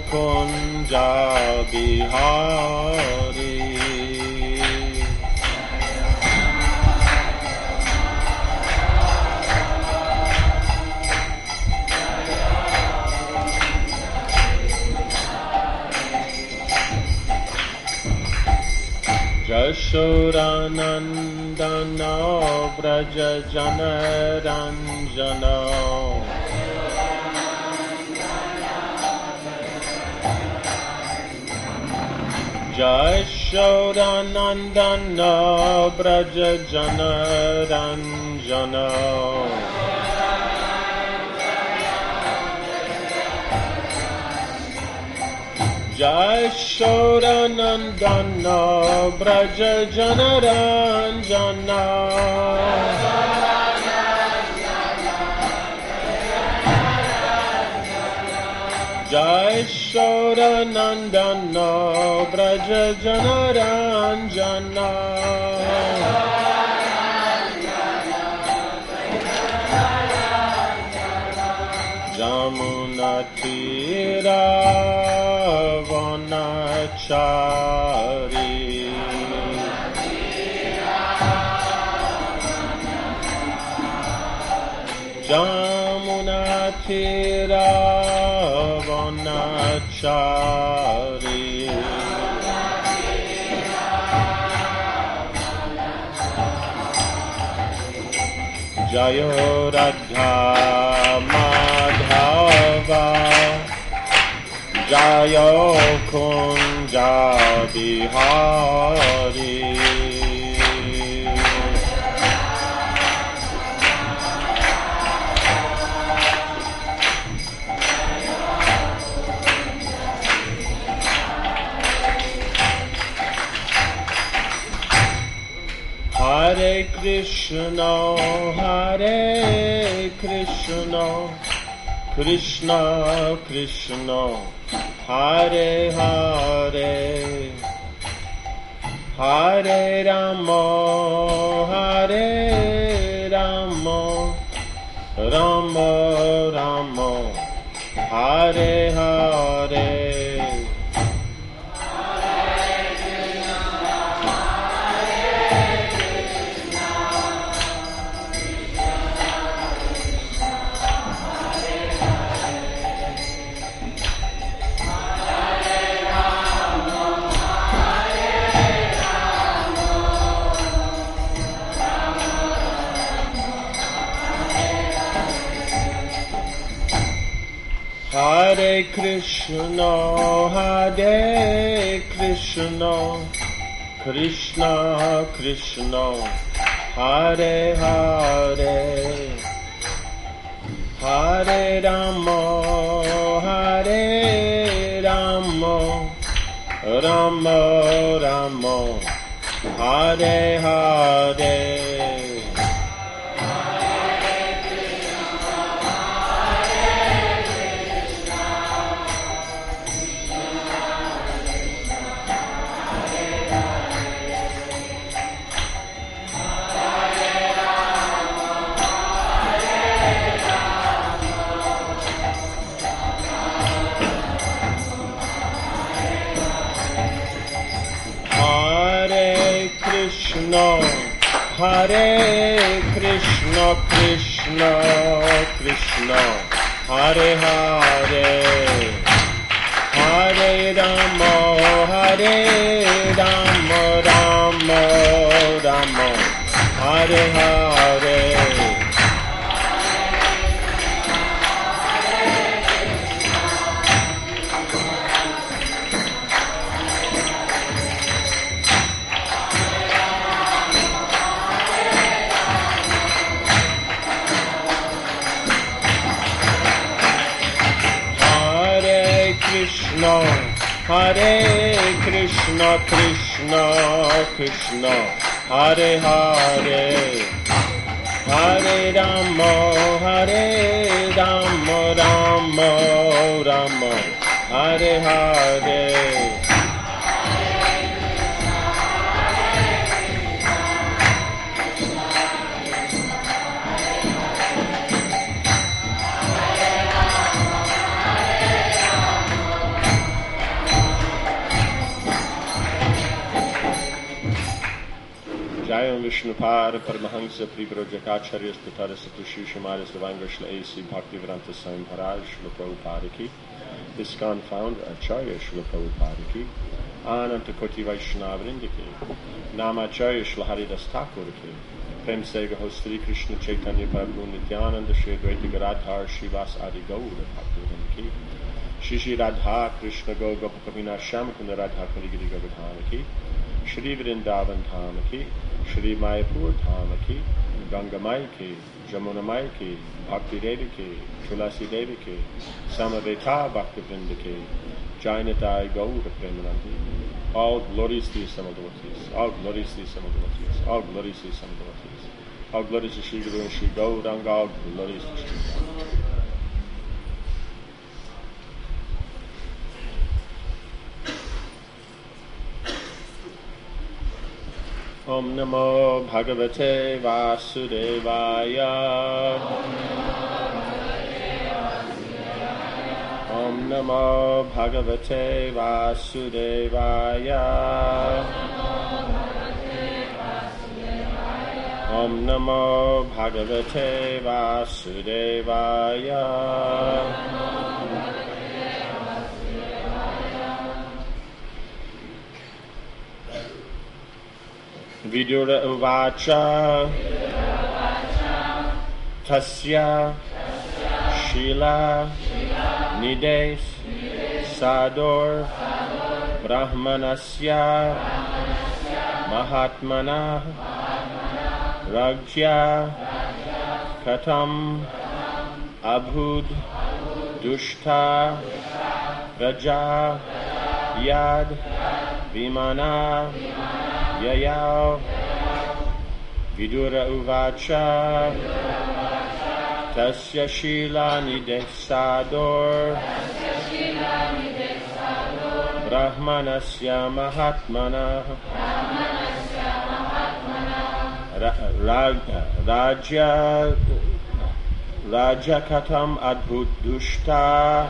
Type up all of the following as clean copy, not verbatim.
Kunja Bihari. Jashodanandana Braja Janaranjana Jashodanandana Braja Janaranjana Jashodanandana Braja Janaranjana Jashodanandana Braja Janaranjana Jamuna Tira Vanachari Jamuna Tira Vanachari Jayo Radha Madhava Jayo Kunja Bihari Hare Krishna Krishna Krishna Hare Hare Hare Rama Rama Rama Hare Hare Hare Krishna Krishna Krishna Hare Hare Hare Rama Rama Rama Hare Hare Hare Krishna Krishna Krishna Hare Hare Hare Rama Rama Rama Hare Hare Hare Krishna Krishna Krishna Hare Hare Hare Rama Rama Rama Hare Hare Swayam Vishnupada Paramahansa Privrajacharya Statara Satushi Shamaris Devangashla A.C. Bhaktivedanta Swami Maharaj Srila Prabhupada Ki, ISKCON founder Acharya Srila Prabhupada Ki, Ananta Koti Vaishnavrinda Ki, Namacharya Srila Haridas Thakur Ki, Prem Se Gaho Sri Krishna Chaitanya Prabhu Nityananda Shri Advaita Gadadhar Srivas Adi Gaura Bhaktivedanta Ki, Shri Shri Radha Krishna Go Gopakavina Shamakunda Radha Kaligiri Govardhana Ki, Shri Vrindavan Dham Ki, Shri Mayapur Dham Ki, Ganga Mai Ki, Jamuna Mai Ki, Bhakti Devi Ki, Tulasi Devi Ki, Samaveta Bhakti Vrinda Ki, Jainatai Gaura Premanandi. All glories to you, Samadevatis. All glories to you, Samadevatis. All glories to you, Samadevatis. All glories to Shri Guru and Shri Gauranga. All glories to Shri Gauranga. Om Namo Bhagavate Vasudevaya. Om Namo Bhagavate Vasudevaya. Om Namo Bhagavate Vasudevaya. Vidura Uvacha Tasya Shila Nides Sador Brahmanasya Mahatmana Rajya Katam Abhud Dushta Raja Yad Vimana Yayao Vidura Uvacha Tasya Shila Nidesador Brahmanasya Mahatmana Raja Katam Adbhut Dushta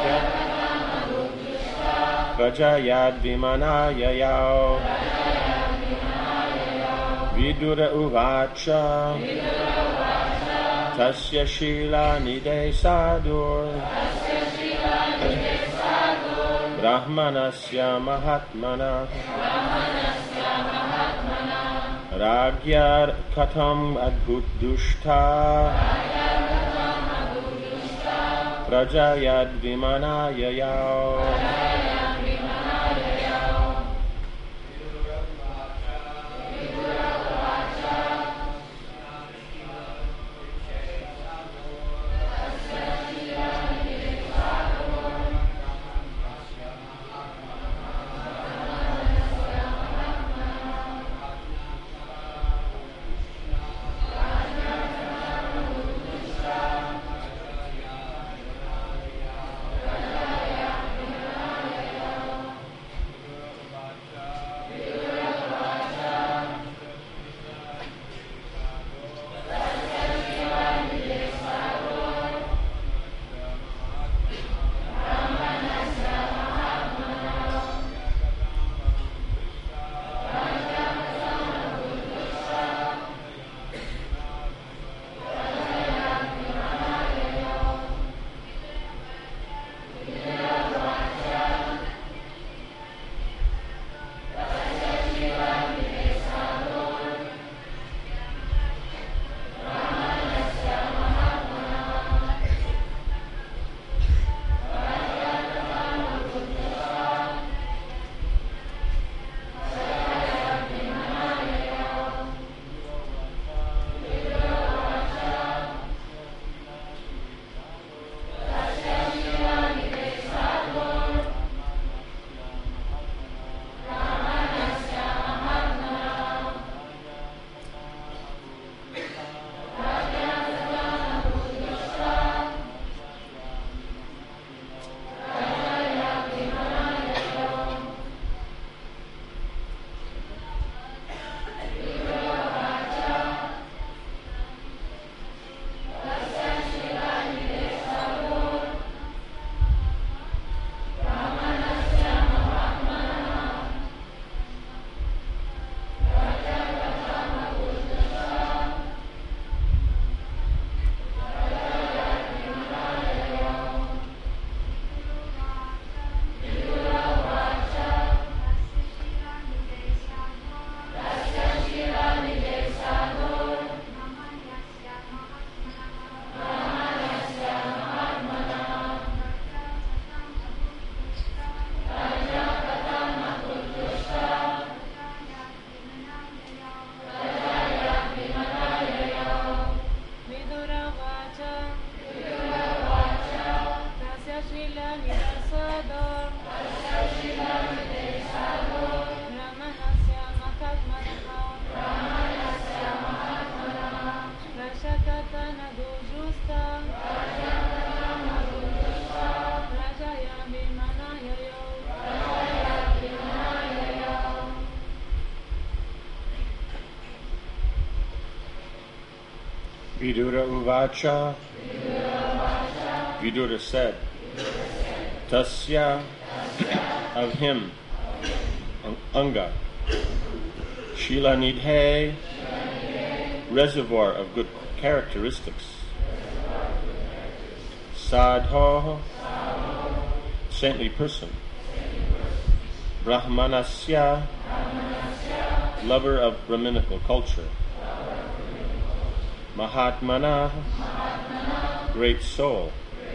Raja Yad Vimana Yayao Vidura Uvacha Tasya Shila Nide Sadur Brahmanasya Mahatmana Ragya Katam Adbhut Dushta Prajayad Vimana Yayao. Vidura uvacha. Vidura said, Tasya, of him, Anga, Shila Nidhe, reservoir of good characteristics, Sadho, saintly person, Brahmanasya, lover of Brahminical culture, Mahatmana, great soul,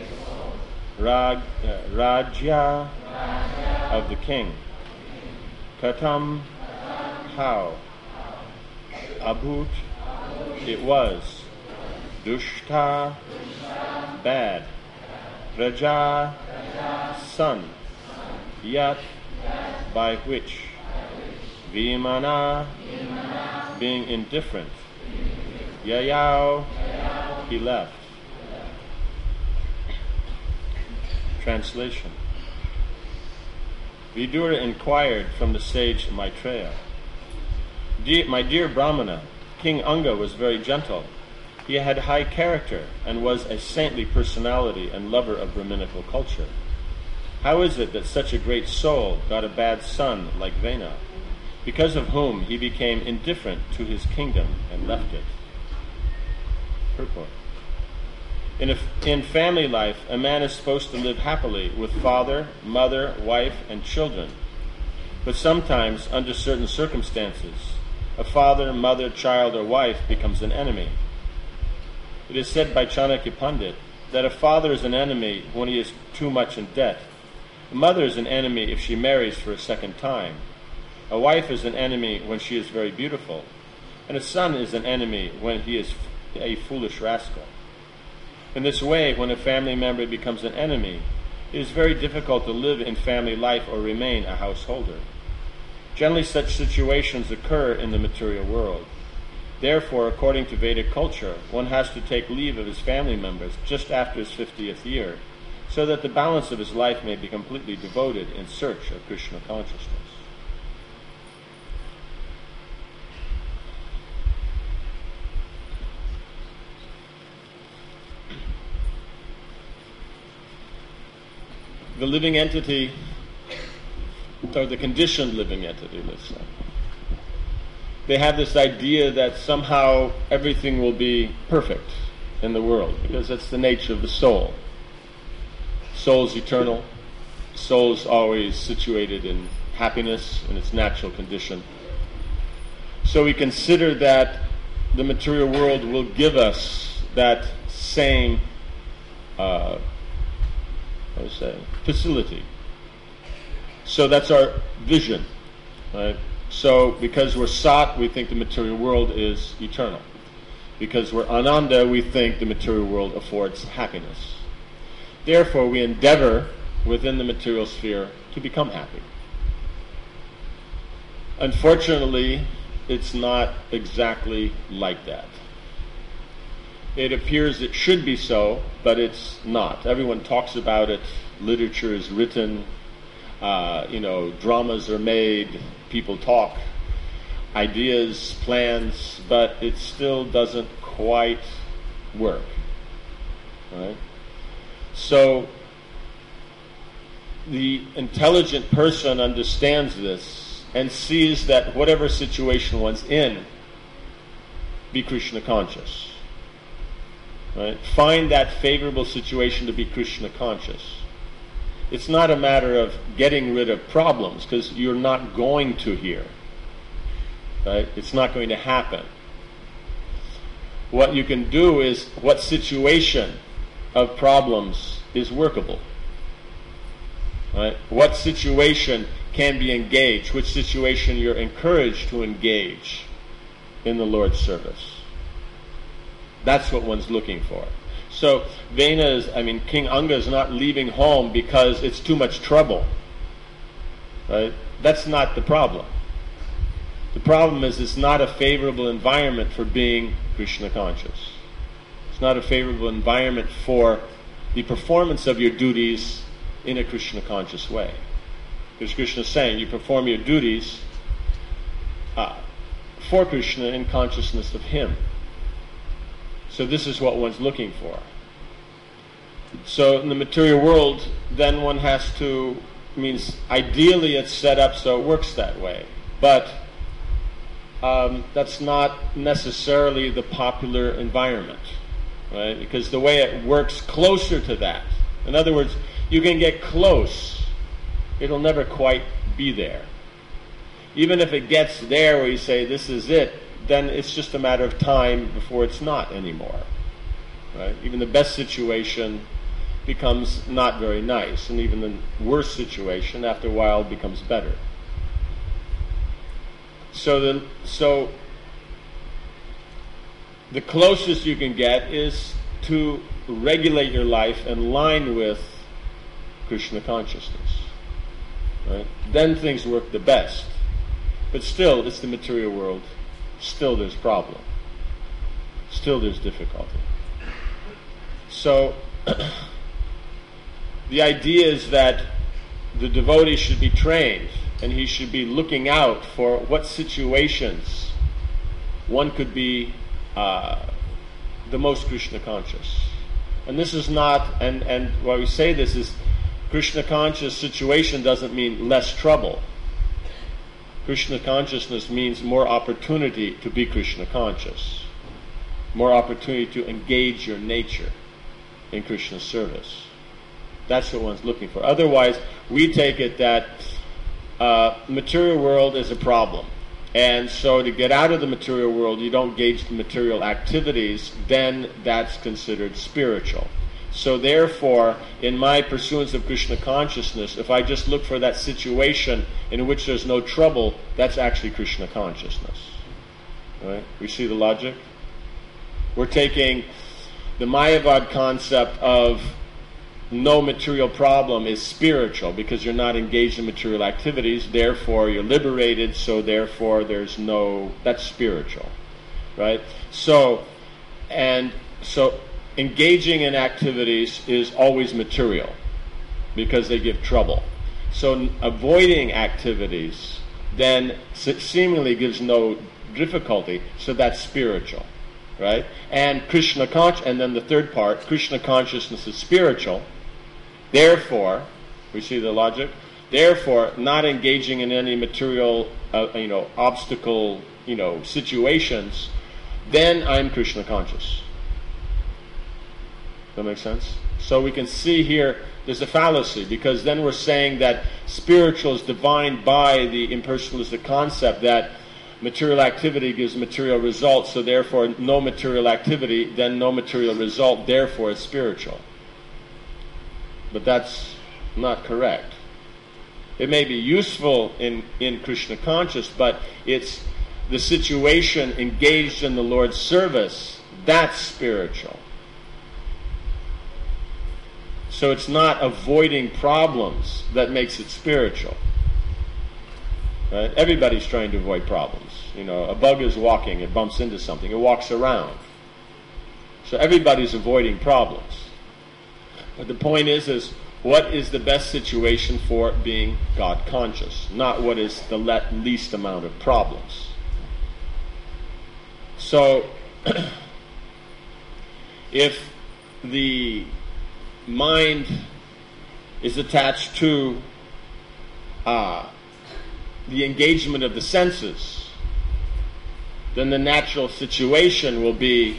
Rajya, of the king, Katam, how, Abhut, it was, Dushta, bad, Raja, son, Yat, by which, Vimana, being indifferent, Yayao, he left. Translation. Vidura inquired from the sage Maitreya, my dear Brahmana, King Anga was very gentle. He had high character and was a saintly personality and lover of Brahminical culture. How is it that such a great soul got a bad son like Vena, because of whom he became indifferent to his kingdom and left it? Purport. In family life, a man is supposed to live happily with father, mother, wife, and children. But sometimes, under certain circumstances, a father, mother, child, or wife becomes an enemy. It is said by Chanakya Pandit that a father is an enemy when he is too much in debt. A mother is an enemy if she marries for a second time. A wife is an enemy when she is very beautiful. And a son is an enemy when he is a foolish rascal. In this way, when a family member becomes an enemy, it is very difficult to live in family life or remain a householder. Generally, such situations occur in the material world. Therefore, according to Vedic culture, one has to take leave of his family members just after his 50th year, so that the balance of his life may be completely devoted in search of Krishna consciousness. The living entity, or the conditioned living entity, let's say, they have this idea that somehow everything will be perfect in the world, because that's the nature of the soul. Soul's eternal. Soul's always situated in happiness in its natural condition. So we consider that the material world will give us that same facility. So that's our vision, right? So because we're Sat, we think the material world is eternal. Because we're Ananda, we think the material world affords happiness. Therefore, we endeavor within the material sphere to become happy. Unfortunately, it's not exactly like that. It appears it should be so, but it's not. Everyone talks about it. Literature is written. Dramas are made. People talk. Ideas, plans, but it still doesn't quite work. Right? So, the intelligent person understands this and sees that whatever situation one's in, be Krishna conscious. Right? Find that favorable situation to be Krishna conscious. It's not a matter of getting rid of problems, because you're not going to here. Right? It's not going to happen. What you can do is, what situation of problems is workable? Right? What situation can be engaged? Which situation you're encouraged to engage in the Lord's service? That's what one's looking for. So King Anga is not leaving home because it's too much trouble. Right? That's not the problem. The problem is it's not a favorable environment for being Krishna conscious. It's not a favorable environment for the performance of your duties in a Krishna conscious way. Because Krishna is saying you perform your duties for Krishna in consciousness of Him. So this is what one's looking for. So in the material world, then one has to, means ideally it's set up so it works that way. But that's not necessarily the popular environment, right? Because the way it works closer to that. In other words, you can get close. It'll never quite be there. Even if it gets there where you say this is it, then it's just a matter of time before it's not anymore. Right? Even the best situation becomes not very nice, and even the worst situation after a while becomes better. So the closest you can get is to regulate your life in line with Krishna consciousness. Right? Then things work the best. But still, it's the material world. Still there's problem. Still there's difficulty. So the idea is that the devotee should be trained, and he should be looking out for what situations one could be the most Krishna conscious. And this is not, and why we say this is, Krishna conscious situation doesn't mean less trouble. Krishna consciousness means more opportunity to be Krishna conscious, more opportunity to engage your nature in Krishna's service. That's what one's looking for. Otherwise, we take it that material world is a problem. And so to get out of the material world, you don't gauge the material activities, then that's considered spiritual. So therefore, in my pursuance of Krishna consciousness, if I just look for that situation in which there's no trouble, that's actually Krishna consciousness. Right? We see the logic? We're taking the Mayavad concept of no material problem is spiritual because you're not engaged in material activities, therefore you're liberated, so therefore there's no, that's spiritual. Right? So engaging in activities is always material because they give trouble. So avoiding activities then seemingly gives no difficulty, so that's spiritual, right? And and then the third part, Krishna consciousness is spiritual. Therefore, we see the logic. Therefore, not engaging in any material, obstacle, situations, then I'm Krishna conscious. That makes sense? So we can see here there's a fallacy, because then we're saying that spiritual is defined by the impersonalistic concept that material activity gives material results, so therefore no material activity, then no material result, therefore it's spiritual. But that's not correct. It may be useful in Krishna conscious, but it's the situation engaged in the Lord's service, that's spiritual. So it's not avoiding problems that makes it spiritual. Right? Everybody's trying to avoid problems. A bug is walking, it bumps into something, it walks around. So everybody's avoiding problems. But the point is what is the best situation for being God conscious, not what is the least amount of problems. So if the mind is attached to the engagement of the senses, then the natural situation will be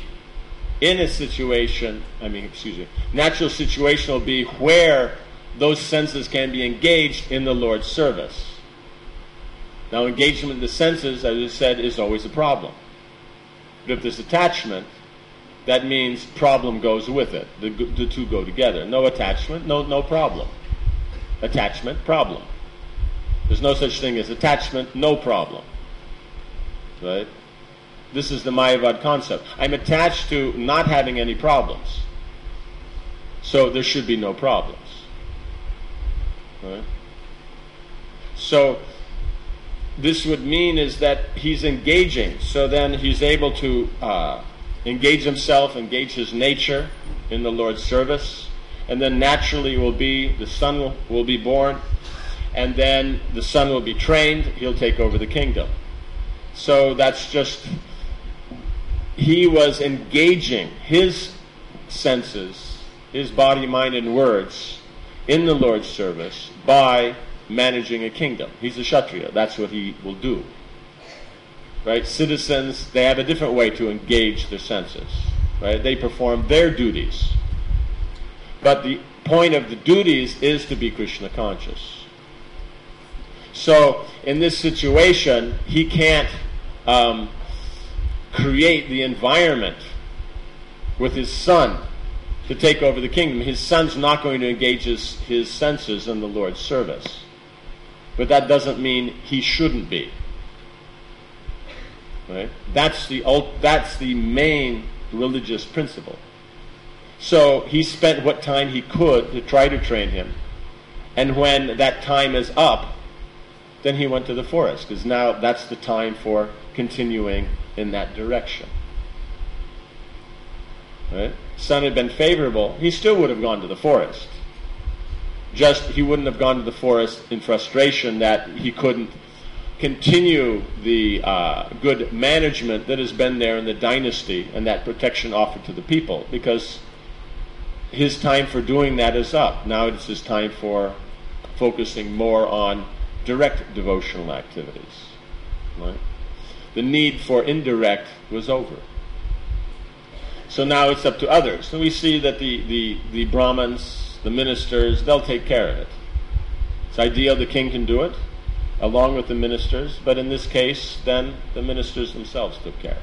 natural situation will be where those senses can be engaged in the Lord's service. Now, engagement in the senses, as I said, is always a problem. But if there's attachment, that means problem goes with it. The two go together. No attachment, no problem. Attachment, problem. There's no such thing as attachment, no problem. Right? This is the Mayavad concept. I'm attached to not having any problems. So there should be no problems. Right? So this would mean is that he's engaging. So then he's able to engage himself, engage his nature in the Lord's service. And then naturally the son will be born. And then the son will be trained. He'll take over the kingdom. So that's just he was engaging his senses, his body, mind, and words in the Lord's service by managing a kingdom. He's a Kshatriya. That's what he will do. Right? Citizens, they have a different way to engage their senses. Right? They perform their duties. But the point of the duties is to be Krishna conscious. So, in this situation, he can't create the environment with his son to take over the kingdom. His son's not going to engage his senses in the Lord's service. But that doesn't mean he shouldn't be. Right? That's the main religious principle. So he spent what time he could to try to train him. And when that time is up, then he went to the forest, because now that's the time for continuing in that direction. Right? Sun had been favorable, he still would have gone to the forest. Just he wouldn't have gone to the forest in frustration that he couldn't continue the good management that has been there in the dynasty and that protection offered to the people, because his time for doing that is up. Now it's his time for focusing more on direct devotional activities. Right? The need for indirect was over. So now it's up to others. So we see that the Brahmins, the ministers, they'll take care of it. It's ideal the king can do it, along with the ministers, but in this case, then the ministers themselves took care.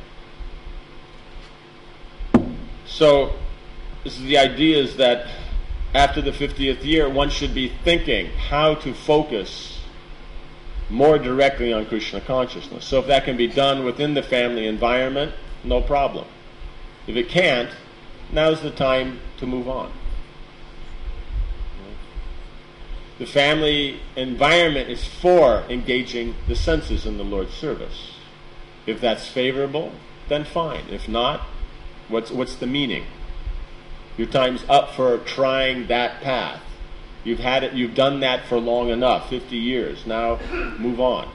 So the idea is that after the 50th year, one should be thinking how to focus more directly on Krishna consciousness. So if that can be done within the family environment, no problem. If it can't, now's the time to move on. The family environment is for engaging the senses in the Lord's service. If that's favorable, then fine. If not, what's the meaning? Your time's up for trying that path. You've had it. You've done that for long enough, 50 years. Now, move on.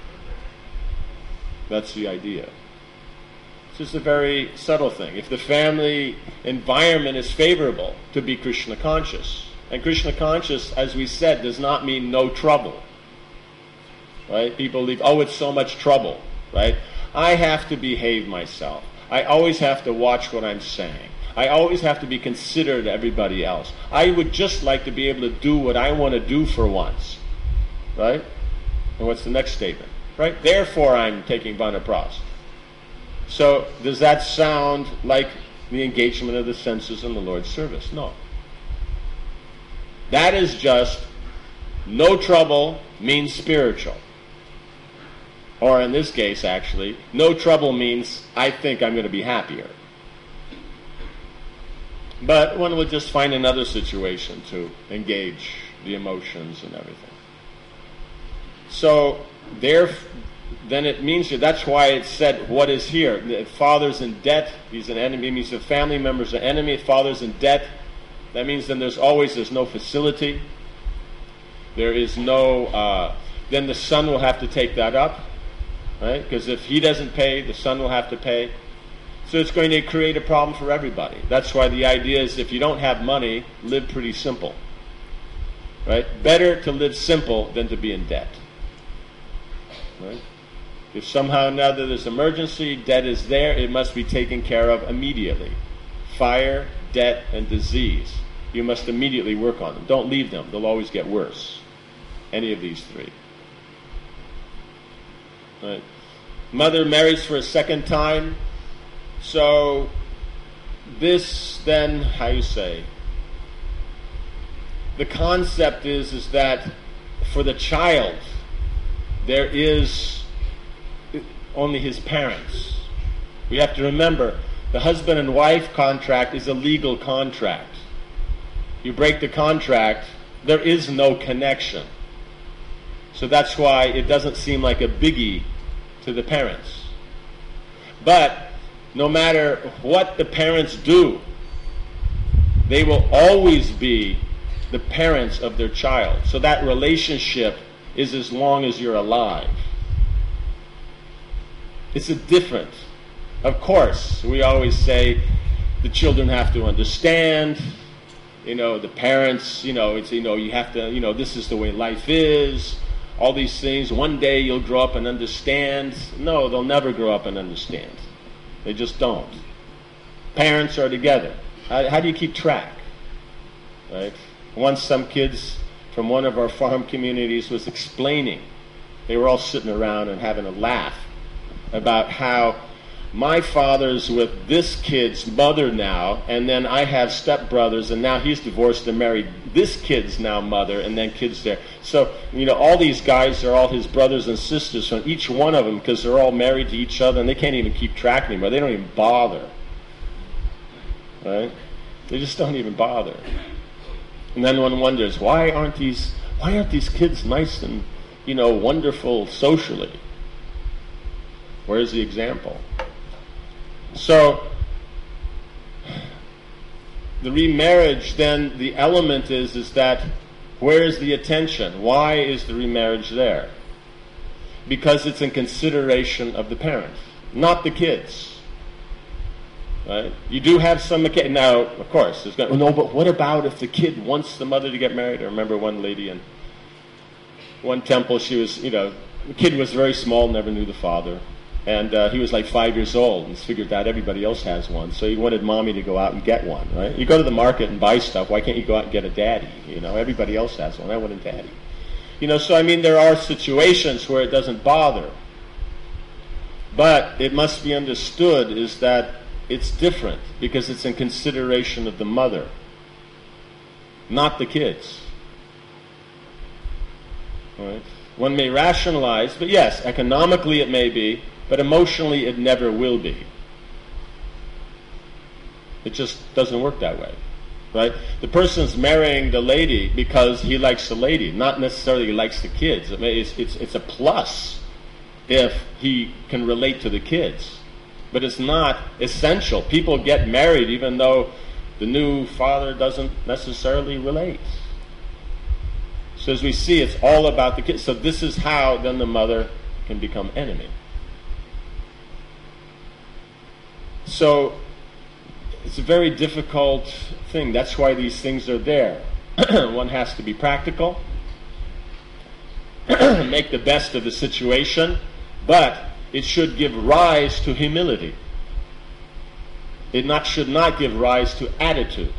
That's the idea. It's just a very subtle thing. If the family environment is favorable to be Krishna conscious, and Krishna conscious, as we said, does not mean no trouble. Right? People leave, it's so much trouble. Right? I have to behave myself. I always have to watch what I'm saying. I always have to be considerate of everybody else. I would just like to be able to do what I want to do for once. Right? And what's the next statement? Right? Therefore I'm taking Vanaprast. So does that sound like the engagement of the senses in the Lord's service? No. That is just no trouble means spiritual. Or in this case, actually, no trouble means I think I'm going to be happier. But one would just find another situation to engage the emotions and everything. So then it means that's why it said what is here. The father's in debt, he's an enemy. It means the family member's an enemy, father's in debt. That means then there's no facility. There is no, then the son will have to take that up. Right? Because if he doesn't pay, the son will have to pay. So it's going to create a problem for everybody. That's why the idea is if you don't have money, live pretty simple. Right? Better to live simple than to be in debt. Right? If somehow or another there's emergency, debt is there, it must be taken care of immediately. Fire, debt, and disease. You must immediately work on them. Don't leave them. They'll always get worse. Any of these three. Right? Mother marries for a second time. So this then, the concept is that for the child, there is only his parents. We have to remember, the husband and wife contract is a legal contract. You break the contract, there is no connection. So that's why it doesn't seem like a biggie to the parents. But no matter what the parents do, they will always be the parents of their child. So that relationship is as long as you're alive. It's a different. Of course, we always say the children have to understand, the parents, it's, you have to, this is the way life is, all these things. One day you'll grow up and understand. No, they'll never grow up and understand. They just don't. Parents are together. How do you keep track? Right? Once some kids from one of our farm communities was explaining, they were all sitting around and having a laugh about how my father's with this kid's mother now, and then I have stepbrothers, and now he's divorced and married this kid's now mother, and then kids there. So, all these guys are all his brothers and sisters from each one of them, because they're all married to each other, and they can't even keep track anymore. They don't even bother. Right? They just don't even bother. And then one wonders, why aren't these kids nice and, wonderful socially? Where's the example? So, the remarriage, then, the element is that, where is the attention? Why is the remarriage there? Because it's in consideration of the parents, not the kids. Right? You do have some, now, of course, no, but what about if the kid wants the mother to get married? I remember one lady in one temple, she was, the kid was very small, never knew the father. And he was like 5 years old and figured out everybody else has one. So he wanted mommy to go out and get one, right? You go to the market and buy stuff. Why can't you go out and get a daddy? Everybody else has one. I want a daddy. So there are situations where it doesn't bother. But it must be understood is that it's different because it's in consideration of the mother, not the kids. Right? One may rationalize, but yes, economically it may be, but emotionally it never will be. It just doesn't work that way. Right? The person's marrying the lady because he likes the lady, not necessarily he likes the kids. It's a plus if he can relate to the kids. But it's not essential. People get married even though the new father doesn't necessarily relate. So as we see, it's all about the kids. So this is how then the mother can become enemy. So it's a very difficult thing. That's why these things are there. One has to be practical, make the best of the situation, but it should give rise to humility. It should not give rise to attitude.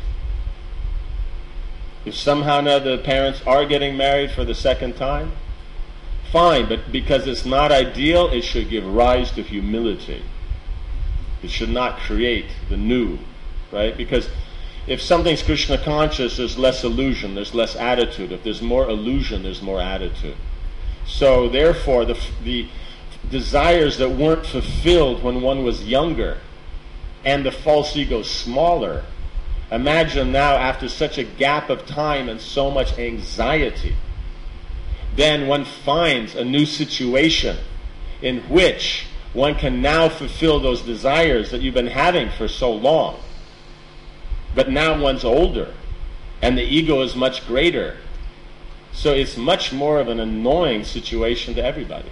If somehow now the parents are getting married for the second time, fine, but because it's not ideal, it should give rise to humility. It should not create the new, right? Because if something's Krishna conscious, there's less illusion, there's less attitude. If there's more illusion, there's more attitude. So therefore, the desires that weren't fulfilled when one was younger and the false ego smaller, imagine now after such a gap of time and so much anxiety, then one finds a new situation in which one can now fulfill those desires that you've been having for so long. But now one's older and the ego is much greater. So it's much more of an annoying situation to everybody.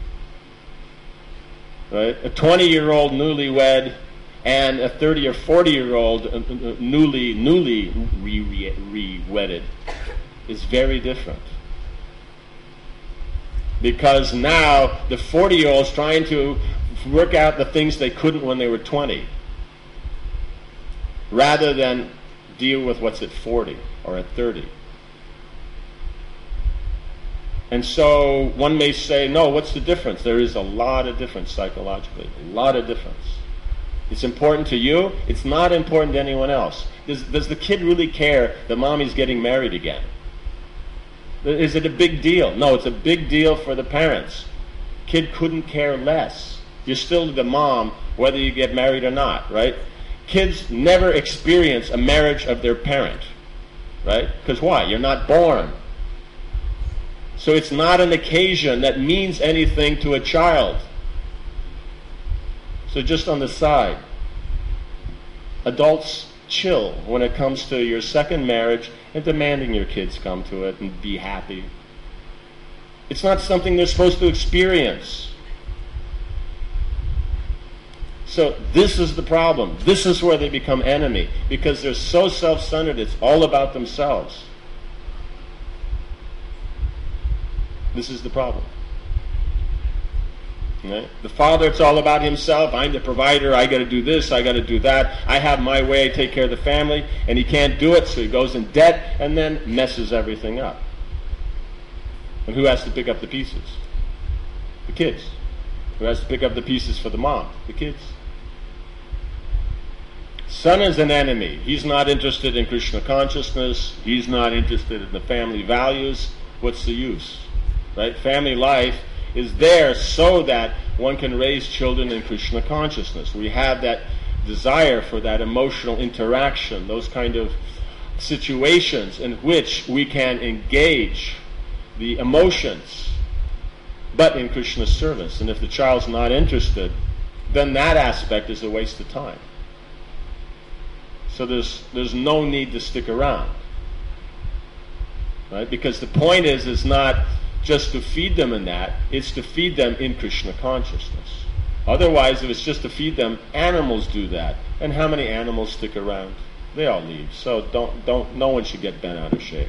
Right? A 20-year-old newlywed and a 30 or 40-year-old newly re-wedded is very different. Because now the 40-year-old's trying to work out the things they couldn't when they were 20, rather than deal with what's at 40 or at 30. And so one may say, no, what's the difference? There is a lot of difference psychologically, a lot of difference. It's important to you. It's not important to anyone else. Does the kid really care that mommy's getting married again? Is it a big deal? No, it's a big deal for the parents. Kid couldn't care less. You're still the mom, whether you get married or not, right? Kids never experience a marriage of their parent, right? Because why? You're not born. So it's not an occasion that means anything to a child. So just on the side, adults chill when it comes to your second marriage and demanding your kids come to it and be happy. It's not something they're supposed to experience. So this is the problem. This is where they become enemy, because they're so self-centered, it's all about themselves. This is the problem. Right? The father, it's all about himself. I'm the provider. I got to do this. I got to do that. I have my way. I take care of the family. And he can't do it, so he goes in debt and then messes everything up. And who has to pick up the pieces? The kids. Who has to pick up the pieces for the mom? The kids. Son is an enemy. He's not interested in Krishna consciousness. He's not interested in the family values. What's the use? Right? Family life is there so that one can raise children in Krishna consciousness. We have that desire for that emotional interaction, those kind of situations in which we can engage the emotions, but in Krishna's service. And if the child's not interested, then that aspect is a waste of time. So there's no need to stick around. Right? Because the point is not just to feed them in that, it's to feed them in Krishna consciousness. Otherwise, if it's just to feed them, animals do that. And how many animals stick around? They all leave. So no one should get bent out of shape.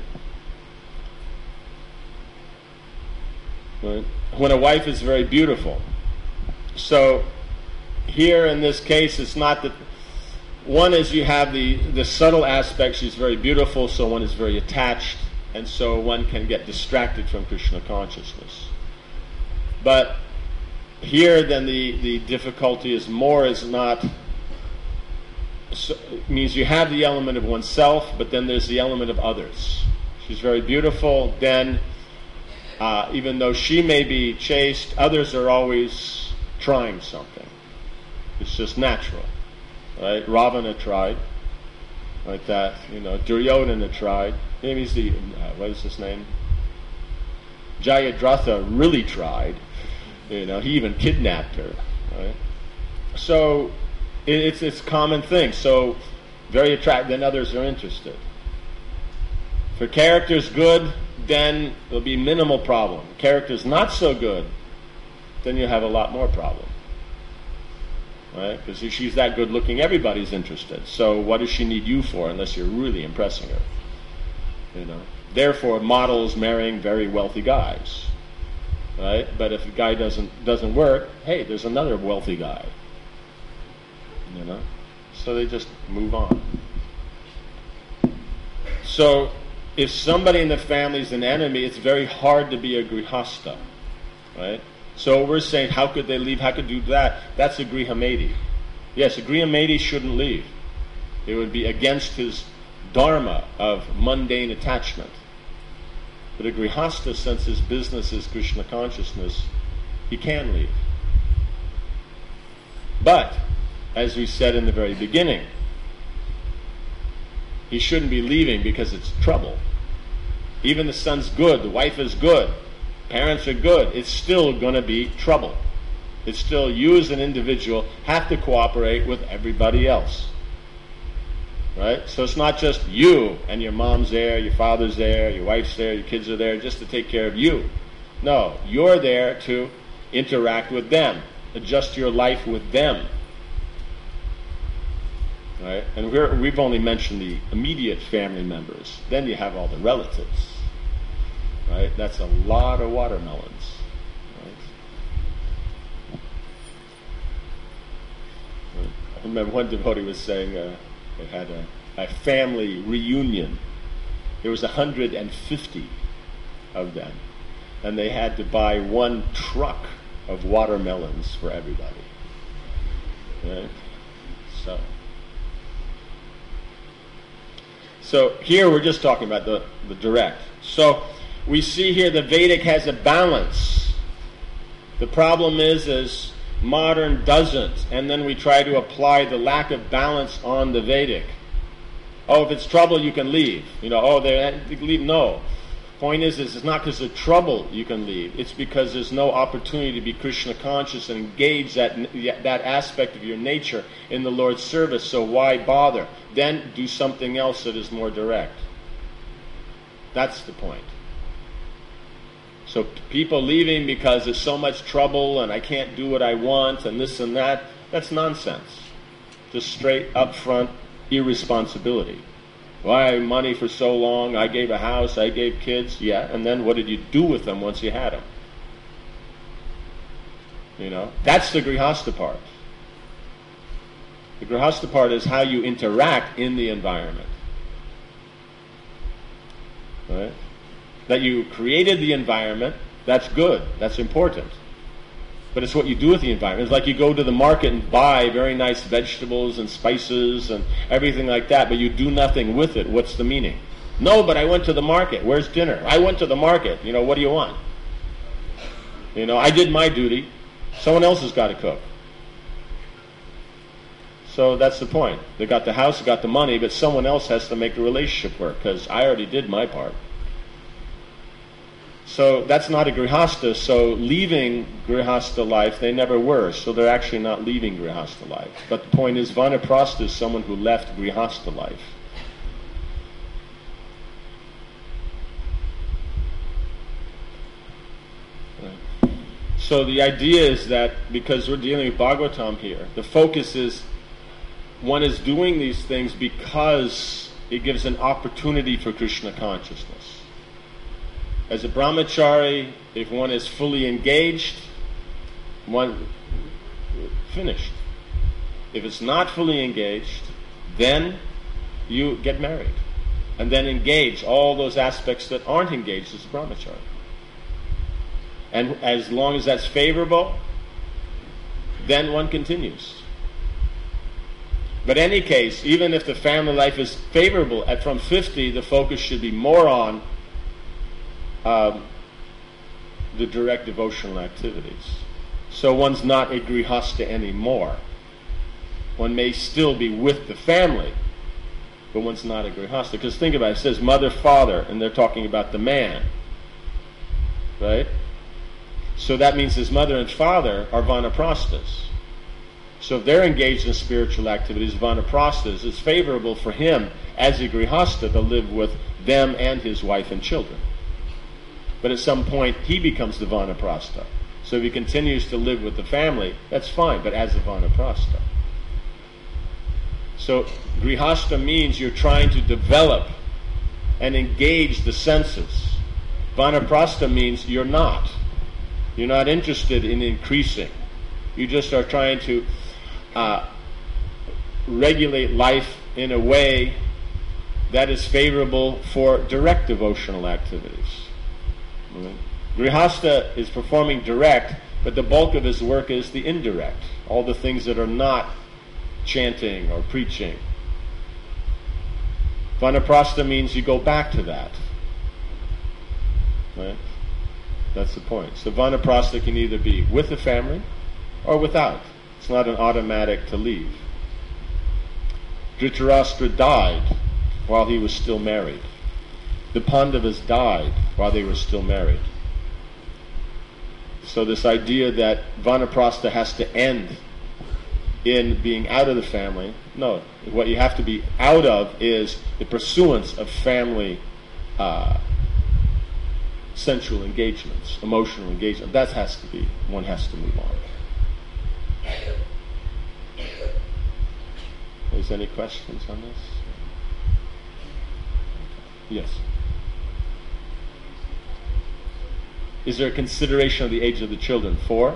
Right? When a wife is very beautiful. So here in this case, it's not that one is you have the subtle aspect. She's very beautiful, so one is very attached. And so one can get distracted from Krishna consciousness. But here then the difficulty is more is not, so it means you have the element of oneself, but then there's the element of others. She's very beautiful, then even though she may be chaste, others are always trying something. It's just natural. Right? Ravana tried. Like that, Duryodhana tried. Maybe he's what is his name? Jayadratha really tried. He even kidnapped her. Right? So it's a common thing. So very attractive, then others are interested. If a character's good, then there'll be minimal problem. If character's not so good, then you have a lot more problem. Right? Because if she's that good looking, everybody's interested. So what does she need you for unless you're really impressing her? Therefore, models marrying very wealthy guys. Right? But if the guy doesn't work, hey, there's another wealthy guy. So they just move on. So if somebody in the family is an enemy, it's very hard to be a grihasta. Right? So we're saying, how could they leave? How could do that? That's a grihamedi. Yes, a grihamedi shouldn't leave. It would be against his dharma of mundane attachment. But a grihasta, since his business is Krishna consciousness, he can leave. But, as we said in the very beginning, he shouldn't be leaving because it's trouble. Even the son's good, the wife is good, parents are good, it's still going to be trouble. It's still, you as an individual have to cooperate with everybody else. Right? So it's not just you and your mom's there, your father's there, your wife's there, your kids are there just to take care of you. No, you're there to interact with them, adjust your life with them. Right? And we've only mentioned the immediate family members. Then you have all the relatives. Right? That's a lot of watermelons. Right? I remember one devotee was saying they had a family reunion. There was 150 of them. And they had to buy one truck of watermelons for everybody. Right? So here we're just talking about the direct. So we see here the Vedic has a balance. The problem is modern doesn't, and then we try to apply the lack of balance on the Vedic. Oh, if it's trouble, you can leave. You can leave. No. Point is it's not because of trouble you can leave. It's because there's no opportunity to be Krishna conscious and engage that aspect of your nature in the Lord's service. So why bother? Then do something else that is more direct. That's the point. So people leaving because there's so much trouble and I can't do what I want and this and that, That's nonsense. Just straight up front irresponsibility. Well, I had money for so long, I gave a house, I gave kids, yeah, and then what did you do with them once you had them? You know, that's the grihastha part. The grihastha part is how you interact in the environment. Right? That you created the environment, that's good, that's important. But it's what you do with the environment. It's like you go to the market and buy very nice vegetables and spices and everything like that, but you do nothing with it. What's the meaning? No, but I went to the market. Where's dinner? I went to the market. You know, what do you want? You know, I did my duty. Someone else has got to cook. So that's the point. They got the house, they got the money, but someone else has to make the relationship work because I already did my part. So that's not a grihastha. So leaving grihastha life, they never were. So they're actually not leaving grihastha life. But the point is, vanaprastha is someone who left grihastha life. Right. So the idea is that because we're dealing with Bhagavatam here, the focus is one is doing these things because it gives an opportunity for Krishna consciousness. As a brahmachari, if one is fully engaged, one finished. If it's not fully engaged, then you get married. And then engage all those aspects that aren't engaged as a brahmachari. And as long as that's favorable, then one continues. But in any case, even if the family life is favorable, from 50, the focus should be more on the direct devotional activities. So one's not a grihastha anymore. One may still be with the family, but one's not a grihastha. Because think about it, it says mother, father, and they're talking about the man. Right? So that means his mother and father are vanaprasthas. So if they're engaged in spiritual activities, vanaprasthas, it's favorable for him as a grihastha to live with them and his wife and children. But at some point, he becomes the vanaprastha. So if he continues to live with the family, that's fine, but as a vanaprastha. So grihastha means you're trying to develop and engage the senses. Vanaprastha means you're not. You're not interested in increasing. You just are trying to regulate life in a way that is favorable for direct devotional activities. Right. Grihastha is performing direct, but the bulk of his work is the indirect. All the things that are not chanting or preaching. Vanaprastha means you go back to that. Right? That's the point. So vanaprastha can either be with the family or without. It's not an automatic to leave. Dhritarashtra died while he was still married. The Pandavas died while they were still married. So this idea that vanaprastha has to end in being out of the family, no. What you have to be out of is the pursuance of family sensual engagements, emotional engagement. That has to be, one has to move on. Is there any questions on this? Yes. Is there a consideration of the age of the children? 4?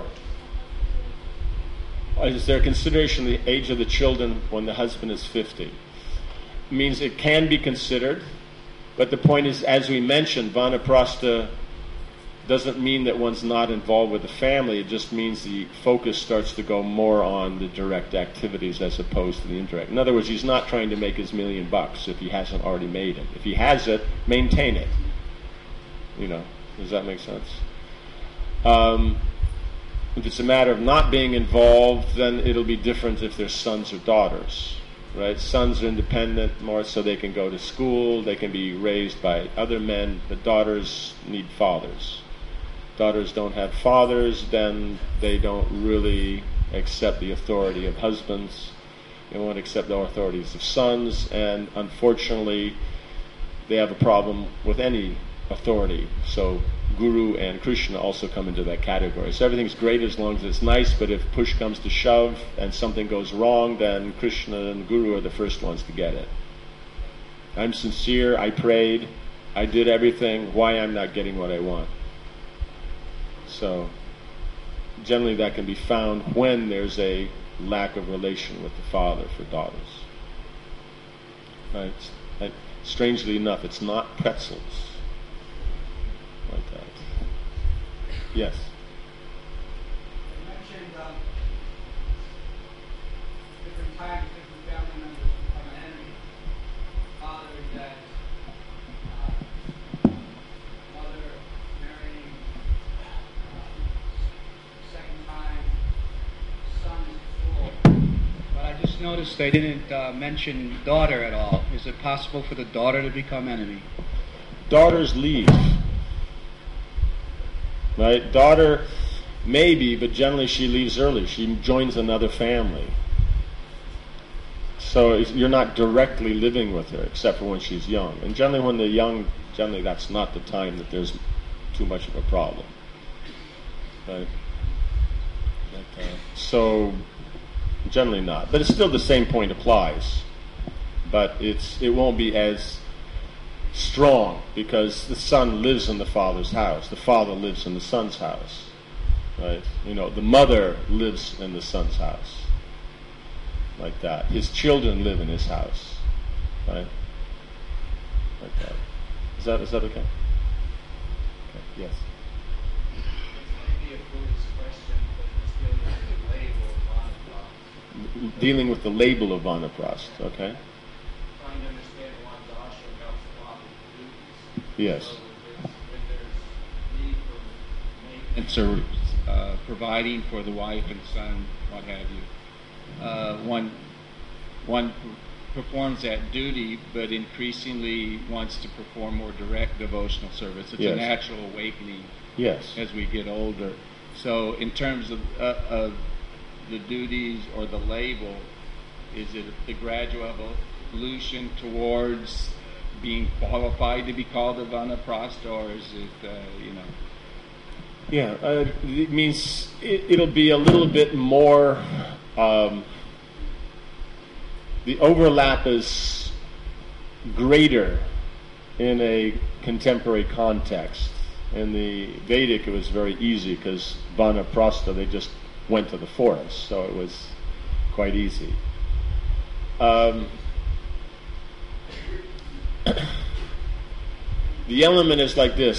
Or is there a consideration of the age of the children when the husband is 50? It means it can be considered, but the point is, as we mentioned, vanaprastha doesn't mean that one's not involved with the family. It just means the focus starts to go more on the direct activities as opposed to the indirect. In other words, he's not trying to make his $1 million if he hasn't already made it. If he has it, maintain it. You know, does that make sense? If it's a matter of not being involved, then it'll be different if there's sons or daughters. Right? Sons are independent more, so they can go to school, they can be raised by other men, but daughters need fathers. Daughters don't have fathers, then they don't really accept the authority of husbands. They won't accept the authorities of sons, and unfortunately, they have a problem with any authority. So Guru and Krishna also come into that category. So everything's great as long as it's nice, but if push comes to shove and something goes wrong, then Krishna and Guru are the first ones to get it. I'm sincere, I prayed, I did everything, why I'm not getting what I want? So generally that can be found when there's a lack of relation with the father for daughters. Right? And strangely enough, it's not pretzels. Like that. Yes? You mentioned different times, different family members become an enemy. Father is dead. Mother marrying. Second time, son is full. But I just noticed they didn't mention daughter at all. Is it possible for the daughter to become enemy? Daughters leave. Right? Daughter, maybe, but generally she leaves early. She joins another family. So you're not directly living with her, except for when she's young. And generally when they're young, generally that's not the time that there's too much of a problem. Right? So generally not. But it's still the same point applies. But it won't be as strong, because the son lives in the father's house. The father lives in the son's house. Right? The mother lives in the son's house. Like that. His children live in his house. Right? Like that. Is that okay? Okay. Yes. Maybe a Buddhist question, but it's dealing with the label of Vanaprast. Dealing with the label of Vanaprast. Okay. Trying to understand one's ashram helps a lot with duties. Yes. So when there's need for maintenance or providing for the wife and son, what have you, one performs that duty, but increasingly wants to perform more direct devotional service. It's Yes. a natural awakening Yes. as we get older. So in terms of the duties or the label, is it the gradual evolution towards being qualified to be called a Vanaprast, or is it, Yeah, it means it'll be a little bit more. The overlap is greater in a contemporary context. In the Vedic, it was very easy because Vanaprastha, they just went to the forest, so it was quite easy. The element is like this.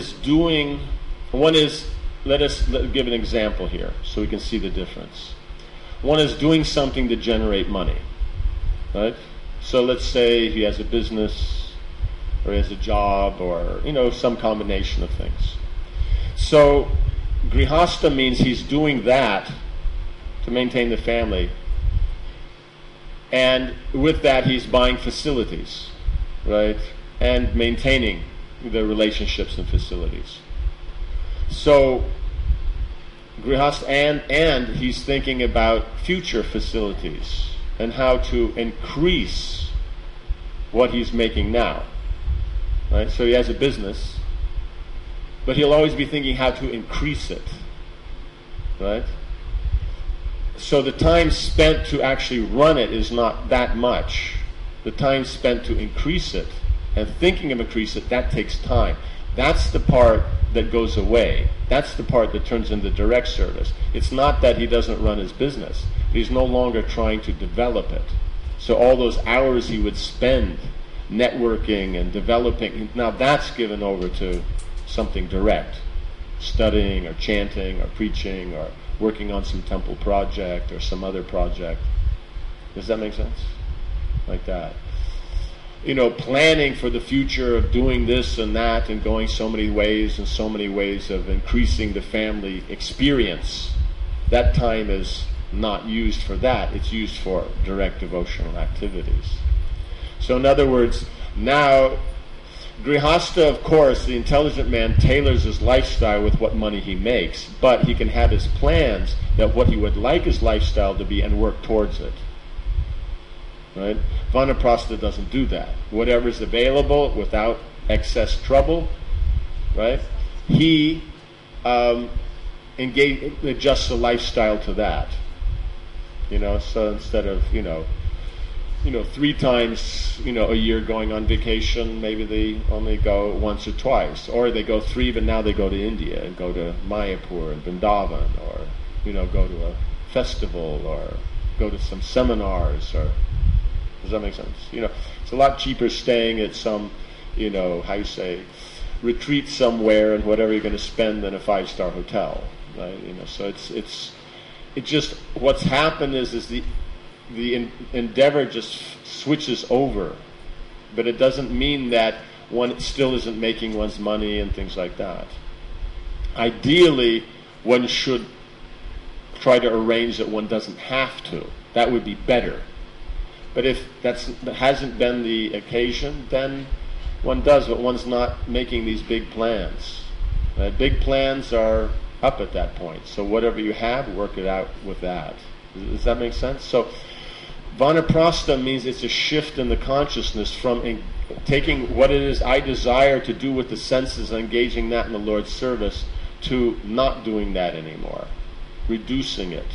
Let us give an example here so we can see the difference. One is doing something to generate money, right? So let's say he has a business or he has a job or, some combination of things. So Grihastha means he's doing that to maintain the family. And with that, he's buying facilities, right? And maintaining the relationships and facilities. So Grihastha, and he's thinking about future facilities and how to increase what he's making now, right? So he has a business, but he'll always be thinking how to increase it, right? So the time spent to actually run it is not that much. The time spent to increase it and thinking of increase it, that takes time. That's the part that goes away. That's the part that turns into direct service. It's not that he doesn't run his business, but he's no longer trying to develop it. So all those hours he would spend networking and developing, now that's given over to something direct. Studying or chanting or preaching or working on some temple project or some other project. Does that make sense? Like that. Planning for the future of doing this and that and going so many ways and so many ways of increasing the family experience. That time is not used for that. It's used for direct devotional activities. So in other words, now Grihastha, of course, the intelligent man tailors his lifestyle with what money he makes, but he can have his plans that what he would like his lifestyle to be and work towards it. Right? Vanaprastha doesn't do that. Whatever's available without excess trouble, right? he adjusts the lifestyle to that. So instead of 3 times a year going on vacation, maybe they only go once or twice, or they go 3, but now they go to India and go to Mayapur and Vrindavan, or go to a festival, or go to some seminars, or does that make sense? It's a lot cheaper staying at some retreat somewhere and whatever you're going to spend than a 5-star hotel, right? So it's just what's happened is the endeavor just switches over, but it doesn't mean that one still isn't making one's money and things like that. Ideally, one should try to arrange that one doesn't have to. That would be better. But if that hasn't been the occasion, then one does, but one's not making these big plans. Big plans are up at that point. So whatever you have, work it out with that. Does that make sense? So vanaprastha means it's a shift in the consciousness from taking what it is I desire to do with the senses and engaging that in the Lord's service to not doing that anymore, reducing it.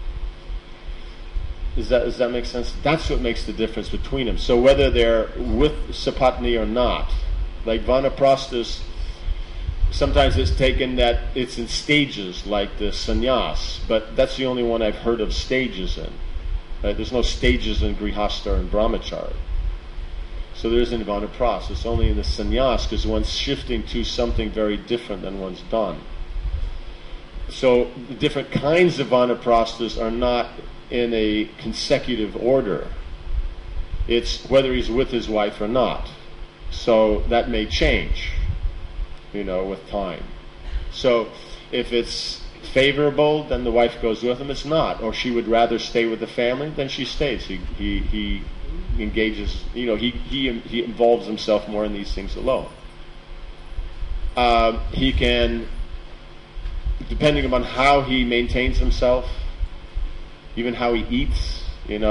Does that make sense? That's what makes the difference between them. So whether they're with sapatni or not, like vanaprasthas, sometimes it's taken that it's in stages, like the sannyas, but that's the only one I've heard of stages in. Right? There's no stages in grihastha and brahmachari. So there isn't vanaprastha. It's only in the sannyas, because one's shifting to something very different than one's done. So the different kinds of vanaprasthas are not in a consecutive order. It's whether he's with his wife or not. So that may change, with time. So if it's favorable, then the wife goes with him. It's not, or she would rather stay with the family, then she stays. He engages, he involves himself more in these things alone. He can, depending upon how he maintains himself, even how he eats,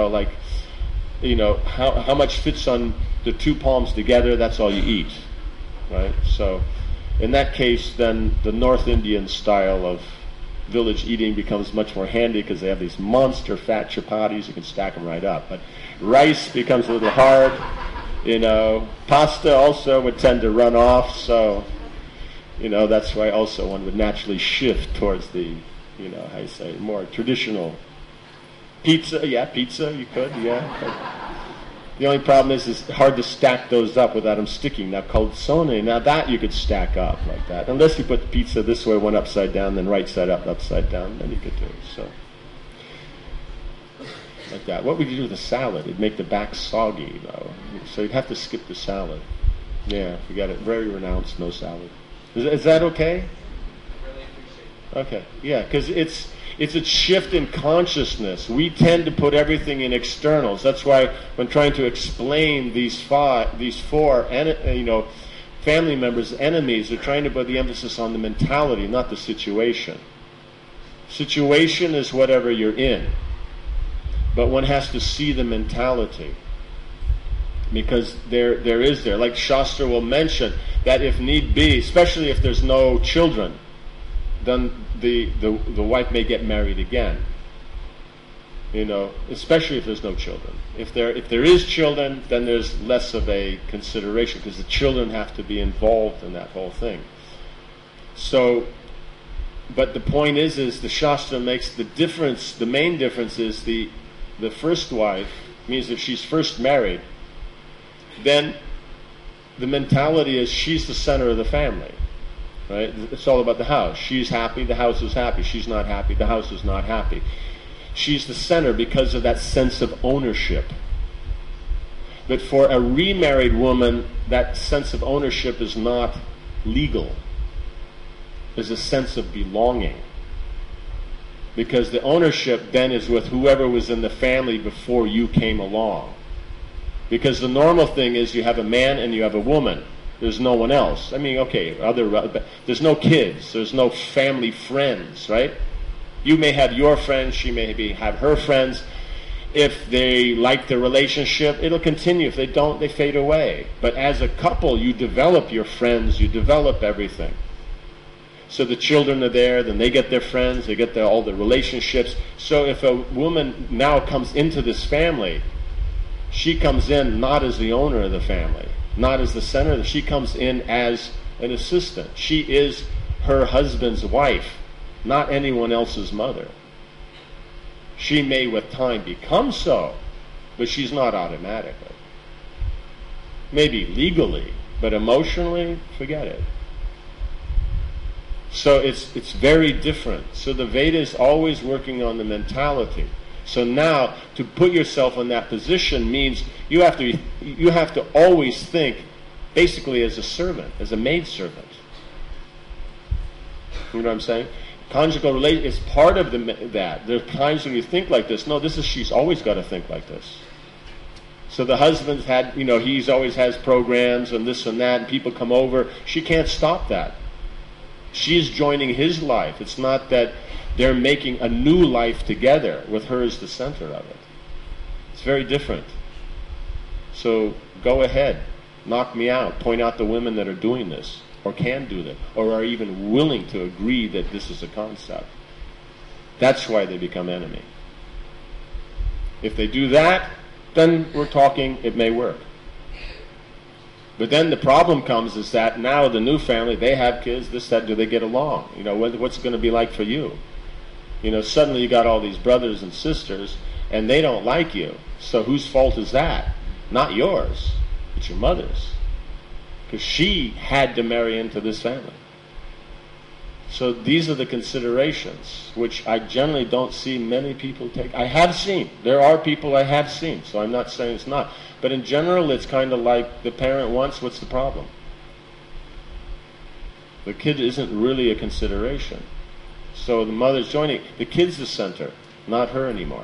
how much fits on the 2 palms together, that's all you eat, right? So in that case, then the North Indian style of village eating becomes much more handy, because they have these monster fat chapatis, you can stack them right up. But rice becomes a little hard, pasta also would tend to run off, so that's why also one would naturally shift towards the more traditional pizza. Pizza you could, the only problem is it's hard to stack those up without them sticking. Now calzone, now that you could stack up like that, unless you put the pizza this way, one upside down, then right side up, upside down, then you could do it. So like that. What would you do with a salad? It'd make the back soggy, so you'd have to skip the salad. Yeah, we got it. Very renounced, no salad. Is that okay? Really appreciate it. Okay, yeah, because it's a shift in consciousness. We tend to put everything in externals. That's why when trying to explain these four, family members, enemies, they're trying to put the emphasis on the mentality, not the situation. Situation is whatever you're in, but one has to see the mentality, because there is like Shastra will mention that if need be, especially if there's no children, then the wife may get married again. Especially if there's no children. If there is children, then there's less of a consideration, because the children have to be involved in that whole thing. So, but the point is the Shastra makes the difference. The main difference is the first wife means if she's first married, then the mentality is she's the center of the family. Right? It's all about the house. She's happy, the house is happy. She's not happy, the house is not happy. She's the center because of that sense of ownership. But for a remarried woman, that sense of ownership is not legal. There's a sense of belonging. Because the ownership then is with whoever was in the family before you came along. Because the normal thing is you have a man and you have a woman. There's no one else. There's no kids. There's no family friends, right? You may have your friends. She may have her friends. If they like the relationship, it'll continue. If they don't, they fade away. But as a couple, you develop your friends. You develop everything. So the children are there, then they get their friends, they get all the relationships. So if a woman now comes into this family, she comes in not as the owner of the family, not as the center. She comes in as an assistant. She is her husband's wife, not anyone else's mother. She may with time become so, but she's not automatically. Maybe legally, but emotionally, forget it. So it's very different. So the Veda is always working on the mentality. So now to put yourself in that position means you have to always think basically as a servant, as a maidservant. You know what I'm saying? Conjugal relation is part of that. There are times when you think like this. No, she's always got to think like this. So the husband's had, he's always has programs and this and that, and people come over. She can't stop that. She's joining his life. It's not that they're making a new life together with her as the center of it. It's very different. So go ahead, knock me out, point out the women that are doing this, or can do that, or are even willing to agree that this is a concept. That's why they become enemy. If they do that, then we're talking, it may work. But then the problem comes is that now the new family, they have kids, this, that, do they get along? What's it going to be like for you? Suddenly you got all these brothers and sisters, and they don't like you. So whose fault is that? Not yours. It's your mother's. Because she had to marry into this family. So these are the considerations, which I generally don't see many people take. I have seen. There are people I have seen, so I'm not saying it's not. But in general, it's kind of like the parent wants, what's the problem? The kid isn't really a consideration. So the mother's joining. The kid's the center, not her anymore.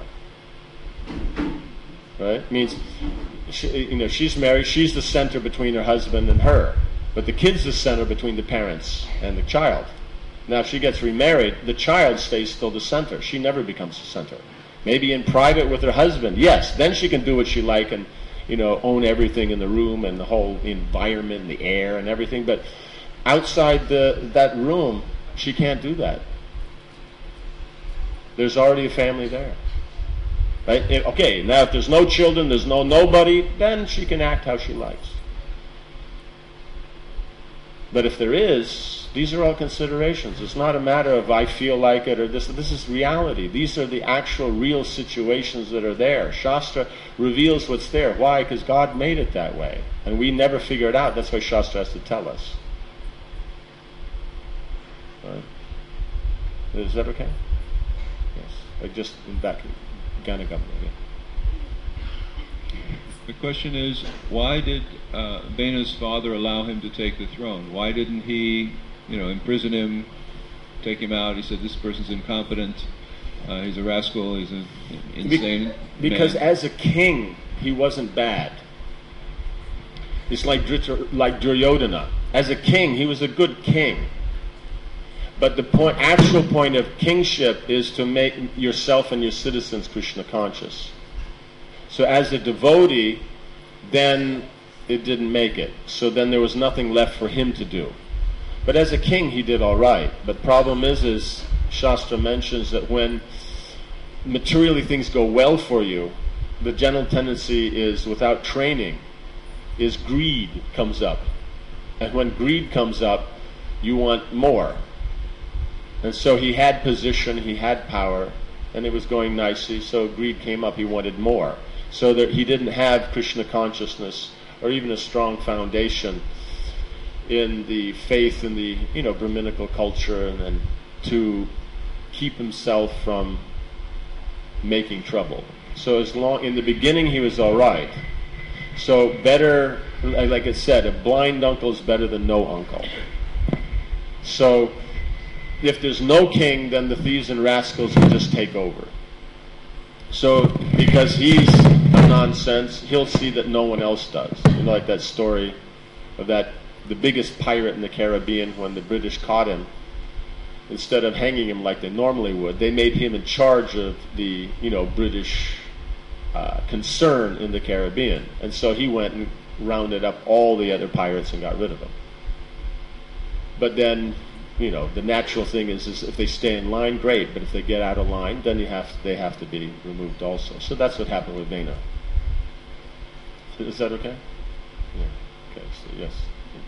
Right? It means, she's married, she's the center between her husband and her. But the kid's the center between the parents and the child. Now, if she gets remarried, the child stays still the center. She never becomes the center. Maybe in private with her husband, yes, then she can do what she like and, own everything in the room and the whole environment, the air and everything. But outside that room, she can't do that. There's already a family there. Right? Okay, now if there's no children, there's nobody, then she can act how she likes. But if there is, these are all considerations. It's not a matter of I feel like it or this. This is reality. These are the actual real situations that are there. Shastra reveals what's there. Why? Because God made it that way. And we never figure it out. That's why Shastra has to tell us. Right? Is that okay? Yes. I just back Ganagam again. The question is, why did Vena's father allow him to take the throne? Why didn't he, imprison him, take him out? He said, this person's incompetent, he's a rascal, he's an insane Because man. As a king, he wasn't bad. It's like Duryodhana. As a king, he was a good king. But the actual point of kingship is to make yourself and your citizens Krishna conscious. So as a devotee, then it didn't make it. So then there was nothing left for him to do. But as a king, he did all right. But problem is Shastra mentions that when materially things go well for you, the general tendency is, without training, is greed comes up. And when greed comes up, you want more. And so he had position, he had power, and it was going nicely, so greed came up, he wanted more. So that he didn't have Krishna consciousness or even a strong foundation in the faith in the Brahminical culture, and to keep himself from making trouble. So in the beginning he was all right. So better, like it said, a blind uncle is better than no uncle. So if there's no king, then the thieves and rascals will just take over. So because he's a nonsense, he'll see that no one else does. Like that story of the biggest pirate in the Caribbean, when the British caught him, instead of hanging him like they normally would, they made him in charge of the British concern in the Caribbean. And so he went and rounded up all the other pirates and got rid of them. But then the natural thing is if they stay in line, great. But if they get out of line, then they have to be removed also. So that's what happened with Vena. Is that okay? Yeah. Okay. So yes.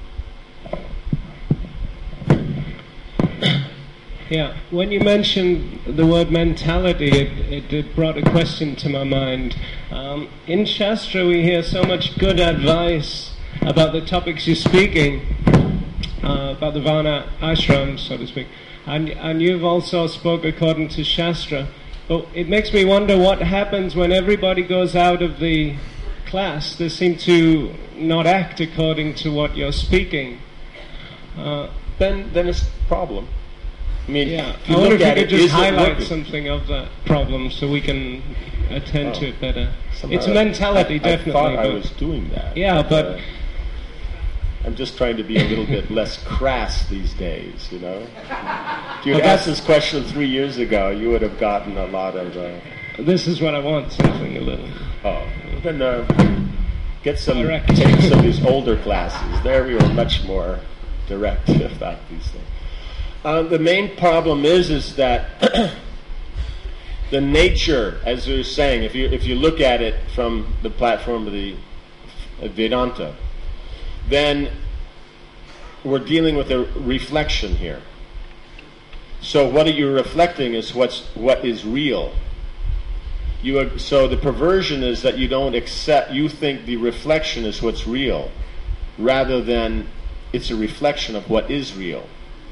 Yeah, when you mentioned the word mentality, it brought a question to my mind. In Shastra, we hear so much good advice about the topics you're speaking, about the Varna ashram, so to speak, and you've also spoke according to Shastra. But it makes me wonder what happens when everybody goes out of the class. They seem to not act according to what you're speaking. Then it's a problem. I mean, yeah, if you I wonder look if you at could it, just is it highlight working? something of that problem so we can attend to it better. Somehow It's a mentality, I definitely. thought I but- was doing that. Yeah, but I'm just trying to be a little bit less crass these days, If you Well, had that's- asked this question 3 years ago, you would have gotten a lot of... this is what I want, something a little... then take some of these older classes. There we were much more direct about these things. The main problem is that the nature, as we were saying, if you look at it from the platform of the Vedanta, then we're dealing with a reflection here. So what you're reflecting is what is real. So the perversion is that you don't accept, you think the reflection is what's real, rather than it's a reflection of what is real.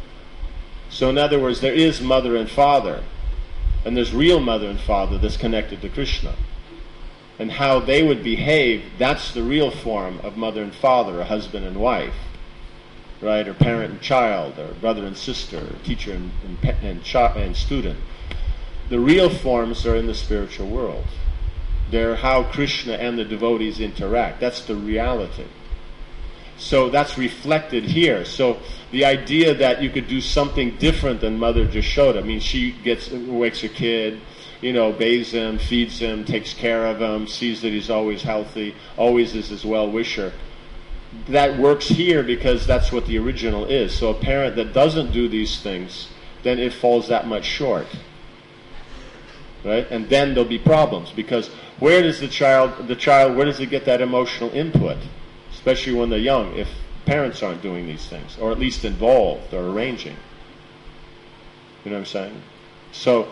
So in other words, there is mother and father, and there's real mother and father that's connected to Krishna. And how they would behave, that's the real form of mother and father, a husband and wife, right? Or parent and child, or brother and sister, or teacher and student. The real forms are in the spiritual world. They're how Krishna and the devotees interact. That's the reality. So that's reflected here. So the idea that you could do something different than Mother Jashoda, I mean, she wakes her kid, bathes him, feeds him, takes care of him, sees that he's always healthy, always is his well-wisher. That works here because that's what the original is. So a parent that doesn't do these things, then it falls that much short. Right? And then there'll be problems, because where does the child, where does it get that emotional input? Especially when they're young, if parents aren't doing these things, or at least involved or arranging. You know what I'm saying? So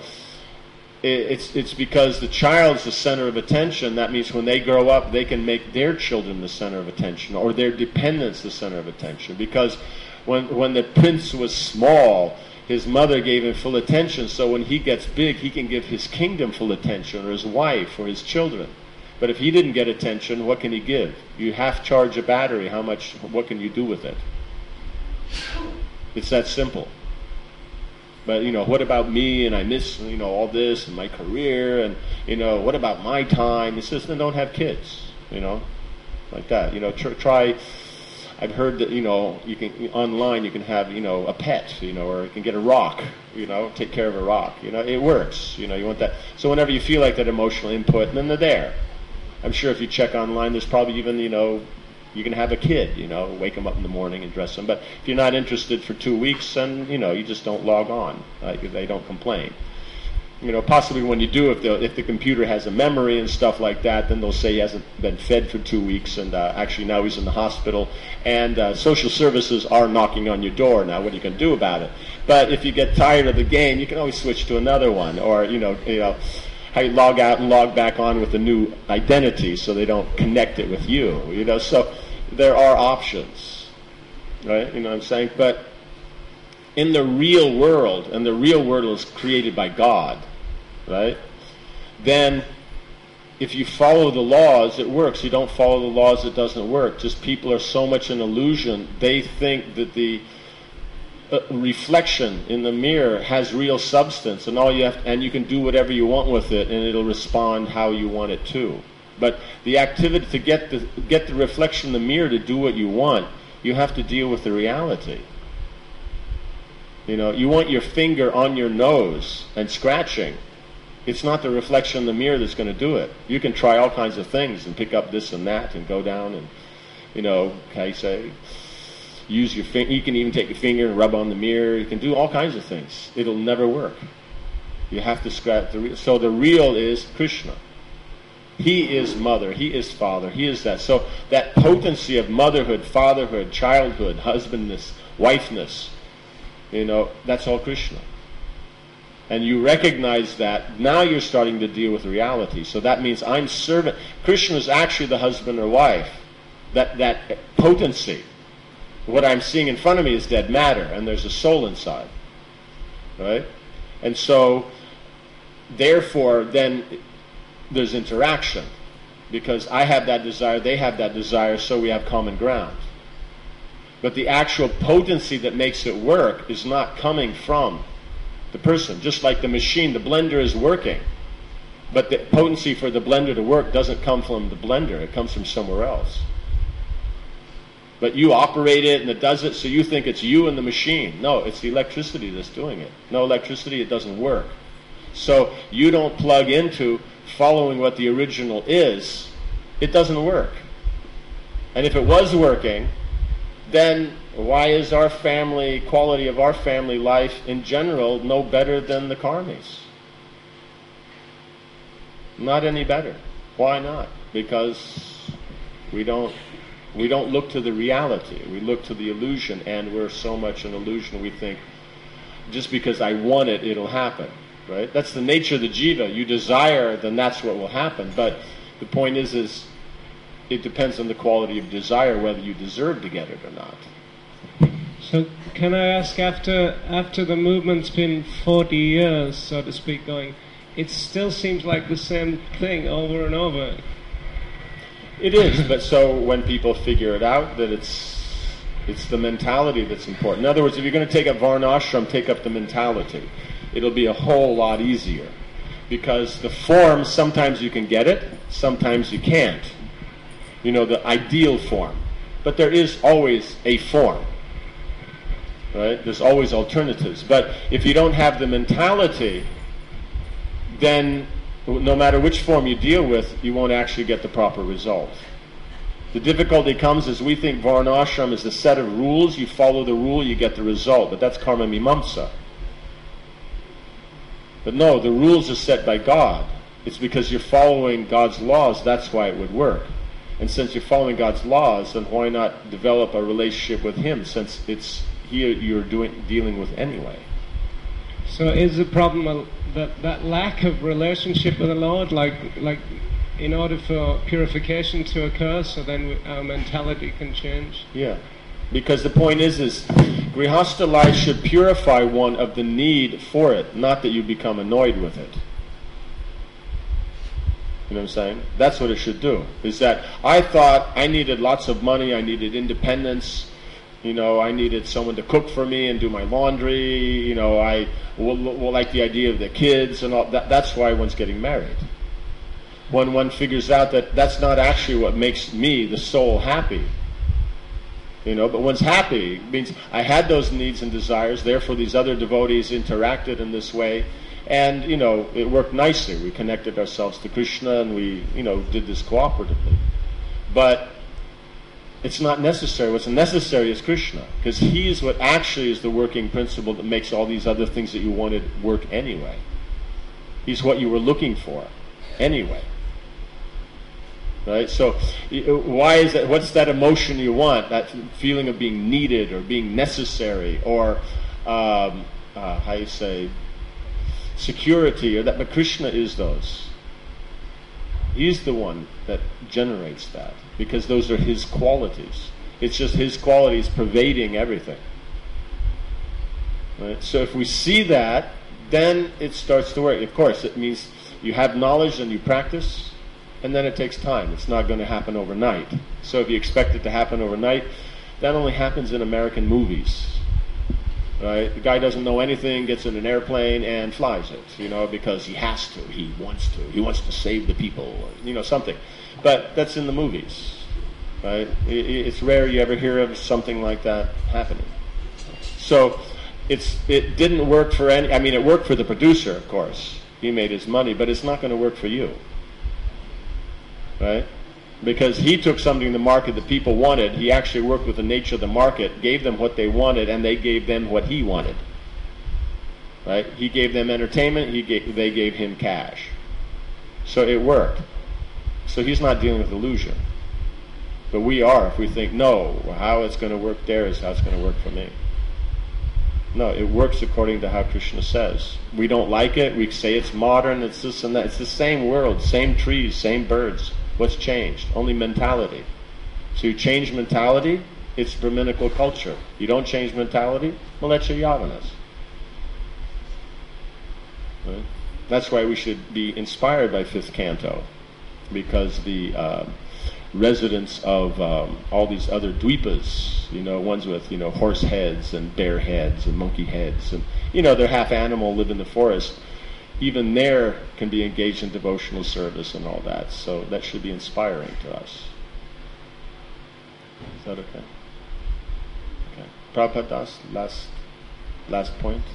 it's because the child's the center of attention. That means when they grow up, they can make their children the center of attention, or their dependents the center of attention. Because when the prince was small, his mother gave him full attention, so when he gets big, he can give his kingdom full attention, or his wife, or his children. But if he didn't get attention, what can he give? You half charge a battery, what can you do with it? It's that simple. But, what about me, and I miss, all this, and my career, and, what about my time? He says, then don't have kids, like that. Try, I've heard that, you can, online you can have, a pet, or you can get a rock, take care of a rock. It works, you want that. So whenever you feel like that emotional input, then they're there. I'm sure if you check online, there's probably even, you can have a kid, wake them up in the morning and dress them. But if you're not interested for 2 weeks, then, you just don't log on. They don't complain. Possibly when you do, if the computer has a memory and stuff like that, then they'll say he hasn't been fed for 2 weeks, and actually now he's in the hospital, and social services are knocking on your door now. What are you going to do about it? But if you get tired of the game, you can always switch to another one, or how you log out and log back on with a new identity, so they don't connect it with you. So there are options, right? You know what I'm saying? But in the real world, and the real world is created by God, right? Then if you follow the laws, it works. You don't follow the laws, it doesn't work. Just people are so much an illusion. They think that the reflection in the mirror has real substance, and and you can do whatever you want with it, and it'll respond how you want it to. But the activity to get the reflection in the mirror to do what you want, you have to deal with the reality. You want your finger on your nose and scratching. It's not the reflection in the mirror that's going to do it. You can try all kinds of things and pick up this and that and go down and, how you say, use your finger. You can even take your finger and rub on the mirror. You can do all kinds of things. It'll never work. You have to scratch the real. So the real is Krishna. He is mother. He is father. He is that. So that potency of motherhood, fatherhood, childhood, husbandness, wifeness, that's all Krishna. And you recognize that, now you're starting to deal with reality. So that means I'm servant. Krishna is actually the husband or wife. That potency. What I'm seeing in front of me is dead matter, and there's a soul inside. Right? And so, therefore, then there's interaction. Because I have that desire, they have that desire, so we have common ground. But the actual potency that makes it work is not coming from the person. Just like the machine, the blender is working. But the potency for the blender to work doesn't come from the blender. It comes from somewhere else. But you operate it and it does it, so you think it's you and the machine. No, it's the electricity that's doing it. No electricity, it doesn't work. So you don't plug into following what the original is. It doesn't work. And if it was working, then why is our quality of our family life in general no better than the karmis? Not any better. Why not? Because we don't look to the reality. We look to the illusion, and we're so much an illusion we think just because I want it, it'll happen. Right? That's the nature of the jiva. You desire, then that's what will happen. But the point is it depends on the quality of desire whether you deserve to get it or not. So can I ask, after the movement's been 40 years, so to speak, going, it still seems like the same thing over and over? It is, but so when people figure it out, that it's the mentality that's important. In other words, if you're going to take up varnashram, take up the mentality. It'll be a whole lot easier. Because the form, sometimes you can get it, sometimes you can't. The ideal form. But there is always a form. Right? There's always alternatives. But if you don't have the mentality, then no matter which form you deal with, you won't actually get the proper result. The difficulty comes is we think varnashram is a set of rules. You follow the rule, you get the result. But that's karma mimamsa. But no, the rules are set by God. It's because you're following God's laws, that's why it would work. And since you're following God's laws, then why not develop a relationship with Him, since it's here you're dealing with anyway. So is the problem that lack of relationship with the Lord, like in order for purification to occur, so then our mentality can change? Yeah. Because the point is Grihastha life should purify one of the need for it, not that you become annoyed with it. You know what I'm saying? That's what it should do. Is that I thought I needed lots of money, I needed independence, I needed someone to cook for me and do my laundry, I like the idea of the kids and all that. That's why one's getting married. When one figures out that that's not actually what makes me, the soul, happy. But one's happy. It means I had those needs and desires, therefore these other devotees interacted in this way, and, it worked nicely. We connected ourselves to Krishna, and we, did this cooperatively. But it's not necessary. What's necessary is Krishna, because He's what actually is the working principle that makes all these other things that you wanted work anyway. He's what you were looking for anyway. Right? So why is that? What's that emotion you want? That feeling of being needed or being necessary, or how you say, security, or that? But Krishna is those. He's the one that generates that, because those are His qualities. It's just His qualities pervading everything. Right? So if we see that, then it starts to work. Of course, it means you have knowledge and you practice. And then it takes time. It's not going to happen overnight. So if you expect it to happen overnight, that only happens in American movies. Right? The guy doesn't know anything, gets in an airplane and flies it, because he has to, he wants to save the people, or, something. But that's in the movies. Right? It's rare you ever hear of something like that happening. So it didn't work for it worked for the producer, of course. He made his money, but it's not going to work for you. Right? Because he took something in the market that people wanted. He actually worked with the nature of the market, gave them what they wanted, and they gave them what he wanted. Right? He gave them entertainment, they gave him cash. So it worked. So he's not dealing with illusion. But we are, if we think, no, how it's going to work there is how it's going to work for me. No, it works according to how Krishna says. We don't like it, we say it's modern, it's this and that. It's the same world, same trees, same birds. What's changed? Only mentality. So you change mentality, it's Brahminical culture. You don't change mentality, well, that's your Yavanas. Right? That's why we should be inspired by fifth canto, because the residents of all these other dweepas, ones with horse heads and bear heads and monkey heads, and they're half animal, live in the forest. Even there can be engaged in devotional service and all that. So that should be inspiring to us. Is that okay? Okay. Prabhupada Das, last point.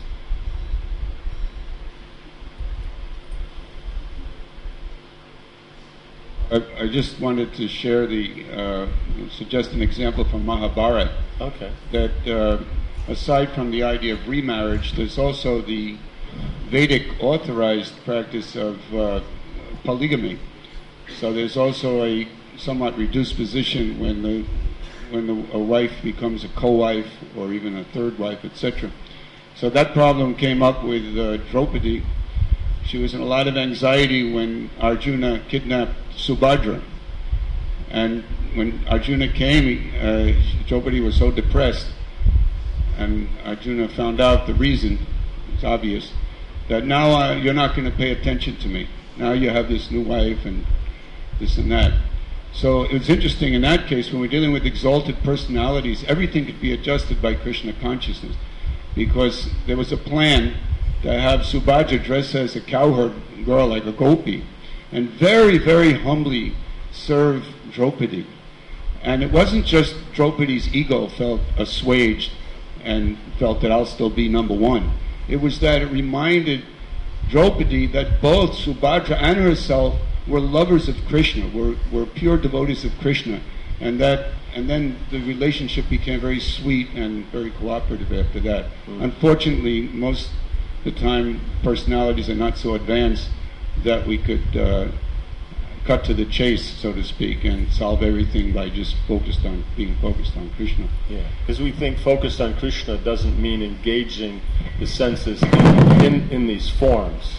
I just wanted to share suggest an example from Mahabharata. Okay. That aside from the idea of remarriage, there's also the Vedic authorized practice of polygamy. So there's also a somewhat reduced position when a wife becomes a co-wife or even a third wife, etc. So that problem came up with Draupadi. She was in a lot of anxiety when Arjuna kidnapped Subhadra. And when Arjuna came, Draupadi was so depressed, and Arjuna found out the reason, it's obvious, that now you're not going to pay attention to me. Now you have this new wife and this and that. So it's interesting in that case, when we're dealing with exalted personalities, everything could be adjusted by Krishna consciousness. Because there was a plan to have Subhadra dress as a cowherd girl, like a gopi, and very, very humbly serve Draupadi. And it wasn't just Draupadi's ego felt assuaged and felt that I'll still be number one. It was that it reminded Draupadi that both Subhadra and herself were lovers of Krishna, were pure devotees of Krishna, and then the relationship became very sweet and very cooperative after that. Unfortunately, most of the time personalities are not so advanced that we could cut to the chase, so to speak, and solve everything by just being focused on Krishna. Yeah, because we think focused on Krishna doesn't mean engaging the senses in these forms.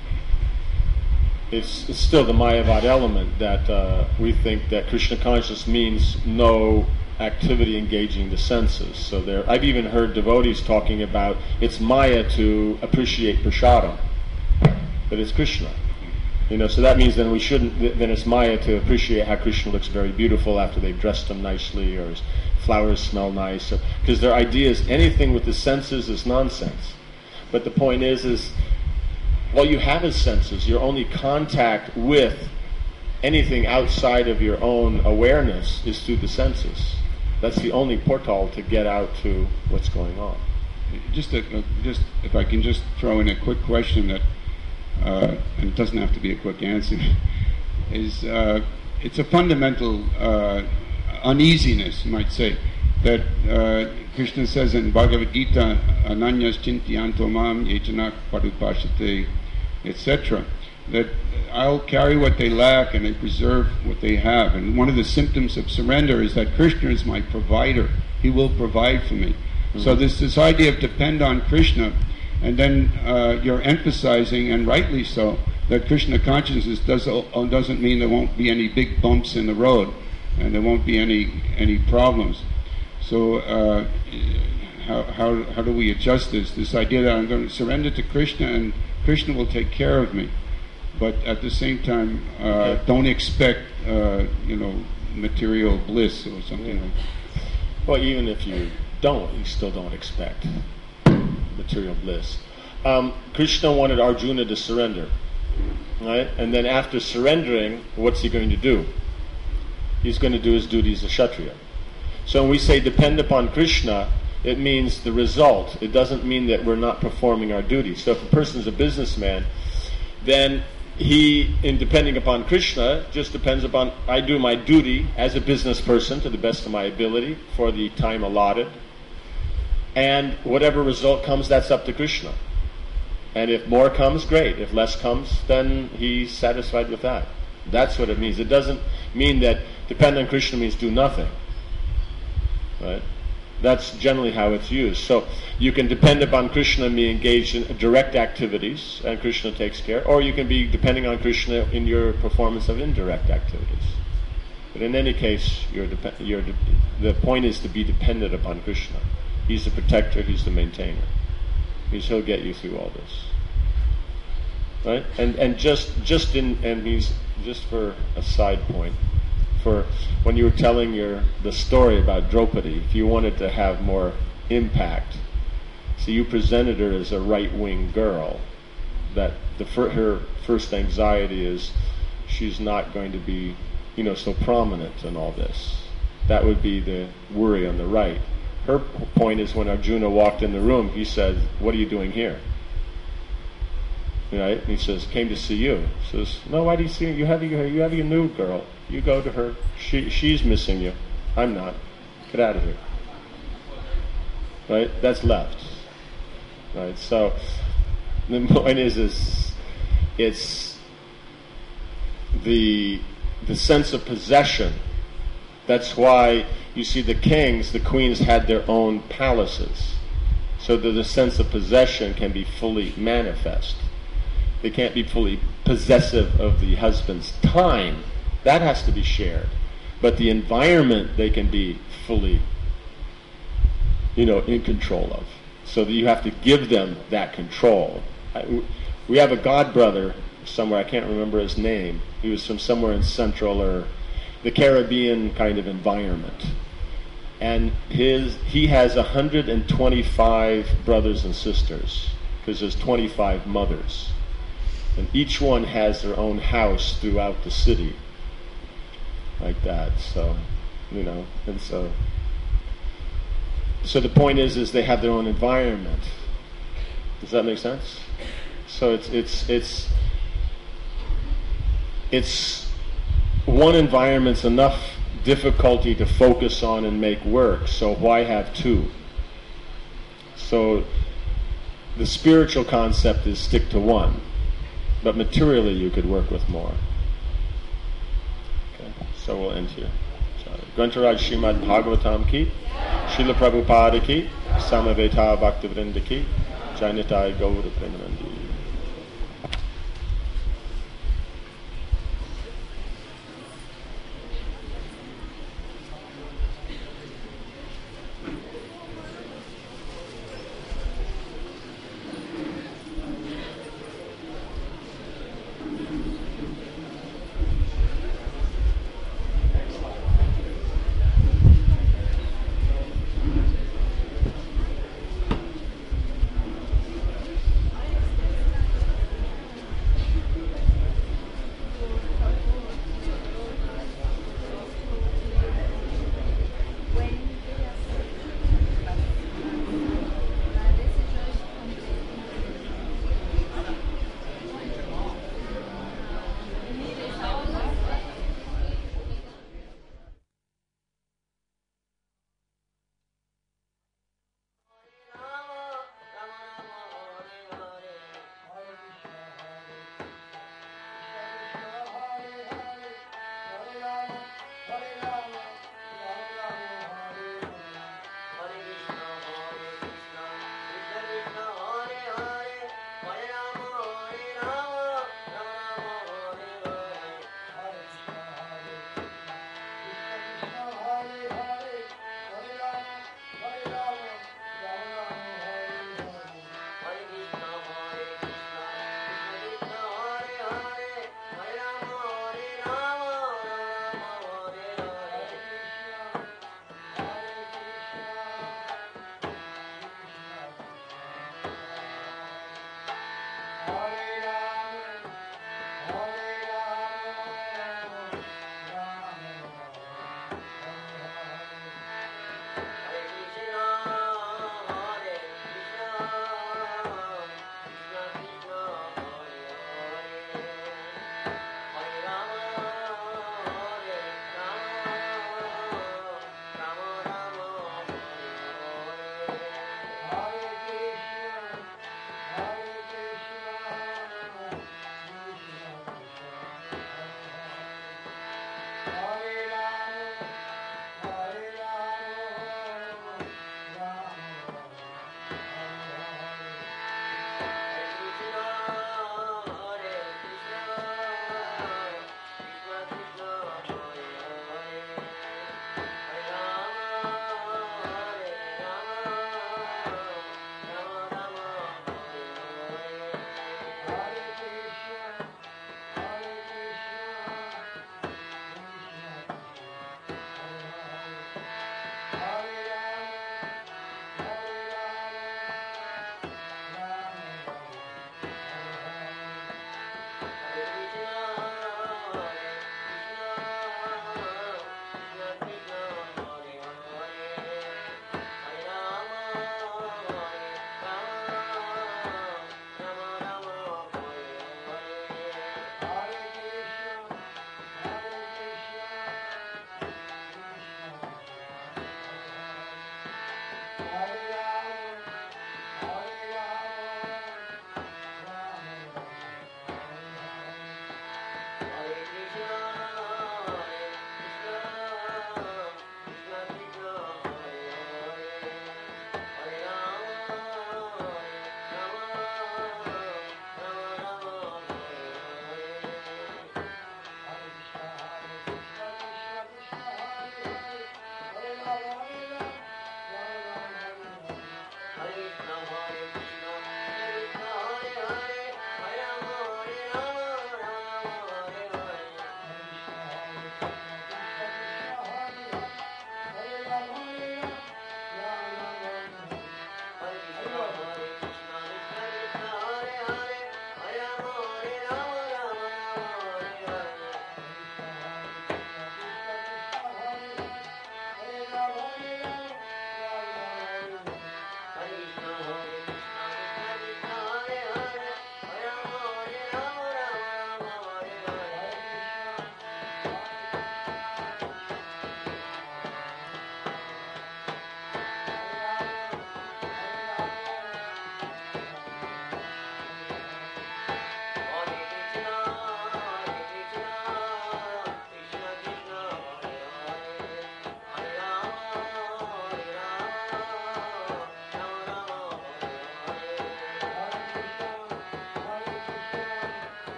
It's still the Mayavad element that we think that Krishna consciousness means no activity engaging the senses. So I've even heard devotees talking about it's Maya to appreciate prasadam, but it's Krishna. So that means then then it's Maya to appreciate how Krishna looks very beautiful after they've dressed him nicely, or his flowers smell nice, because their idea is anything with the senses is nonsense. But the point is all you have is senses. Your only contact with anything outside of your own awareness is through the senses. That's the only portal to get out to what's going on. Just if I can just throw in a quick question that, and it doesn't have to be a quick answer, is it's a fundamental uneasiness, you might say, that Krishna says in Bhagavad Gita, Ananyas Chintiyanto Mam Yechanak Parupashate, etc., that I'll carry what they lack and I preserve what they have. And one of the symptoms of surrender is that Krishna is my provider. He will provide for me. Mm-hmm. So this idea of depend on Krishna, and then you're emphasizing, and rightly so, that Krishna consciousness doesn't mean there won't be any big bumps in the road, and there won't be any problems. So how do we adjust this idea that I'm going to surrender to Krishna and Krishna will take care of me, but at the same time don't expect material bliss or something like that. Well, even if you still don't expect material bliss. Krishna wanted Arjuna to surrender, right? And then after surrendering, what's he going to do? He's going to do his duty as a Kshatriya. So when we say depend upon Krishna, it means the result. It doesn't mean that we're not performing our duty. So if a person's a businessman, then in depending upon Krishna, just depends upon, I do my duty as a business person to the best of my ability for the time allotted. And whatever result comes, that's up to Krishna. And if more comes, great. If less comes, then he's satisfied with that. That's what it means. It doesn't mean that depend on Krishna means do nothing. Right? That's generally how it's used. So you can depend upon Krishna and be engaged in direct activities, and Krishna takes care. Or you can be depending on Krishna in your performance of indirect activities. But in any case, the point is to be dependent upon Krishna. He's the protector, he's the maintainer. He'll get you through all this. Right? And just for a side point, for when you were telling the story about Draupadi, if you wanted to have more impact, so you presented her as a right-wing girl, that her first anxiety is she's not going to be, so prominent in all this. That would be the worry on the right. Her point is when Arjuna walked in the room, he said, "What are you doing here?" Right? And he says, "Came to see you." He says, "No, why do you see her? You have your new girl. You go to her. She's missing you. I'm not. Get out of here." Right? That's left. Right? So the point is it's the sense of possession. That's why you see the kings, the queens had their own palaces, so that the sense of possession can be fully manifest. They can't be fully possessive of the husband's time. That has to be shared. But the environment they can be fully, in control of. So that you have to give them that control. We have a god brother somewhere, I can't remember his name. He was from somewhere in Central or the Caribbean kind of environment. And he has 125 brothers and sisters, because there's 25 mothers. And each one has their own house throughout the city. Like that. So, and so the point is they have their own environment. Does that make sense? So it's one environment's enough difficulty to focus on and make work, so why have two? So the spiritual concept is stick to one, but materially you could work with more. Okay, so we'll end here. Grantaraj Srimad Bhagavatam ki, Srila Prabhupada ki, Samaveta Bhaktivinoda ki, Jainitai Gaura Premanandi.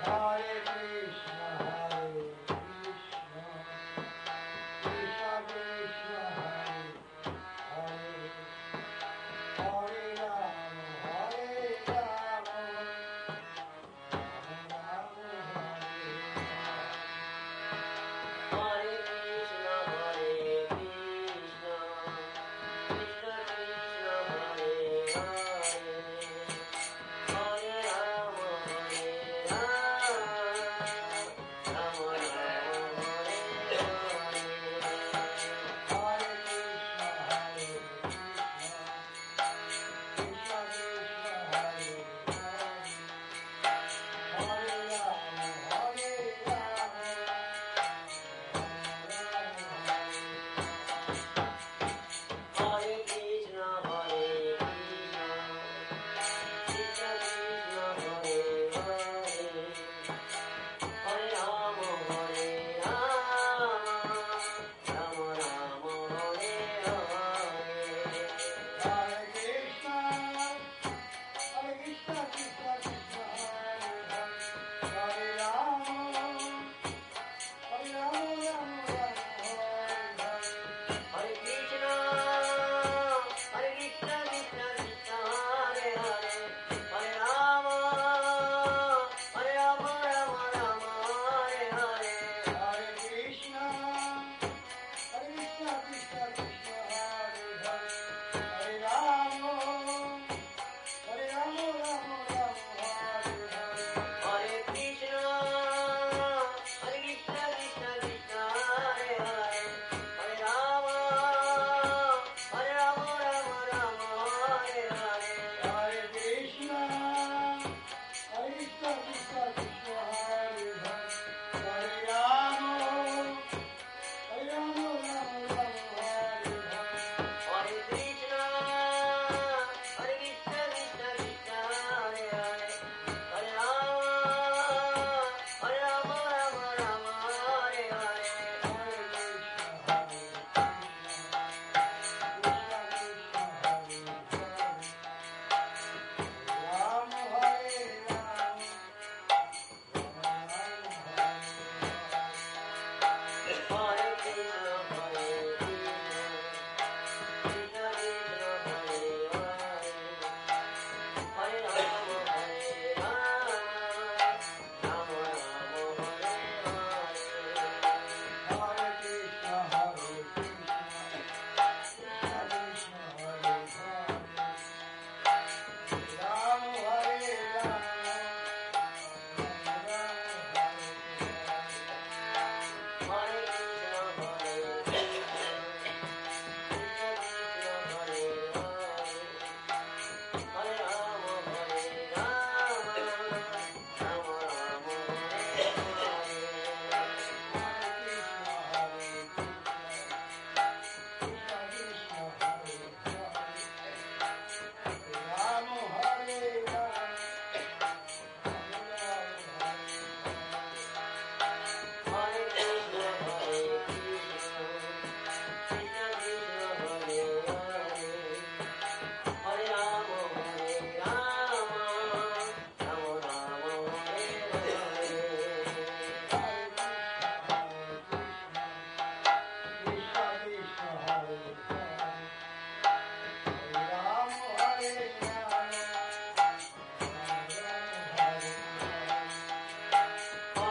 Hare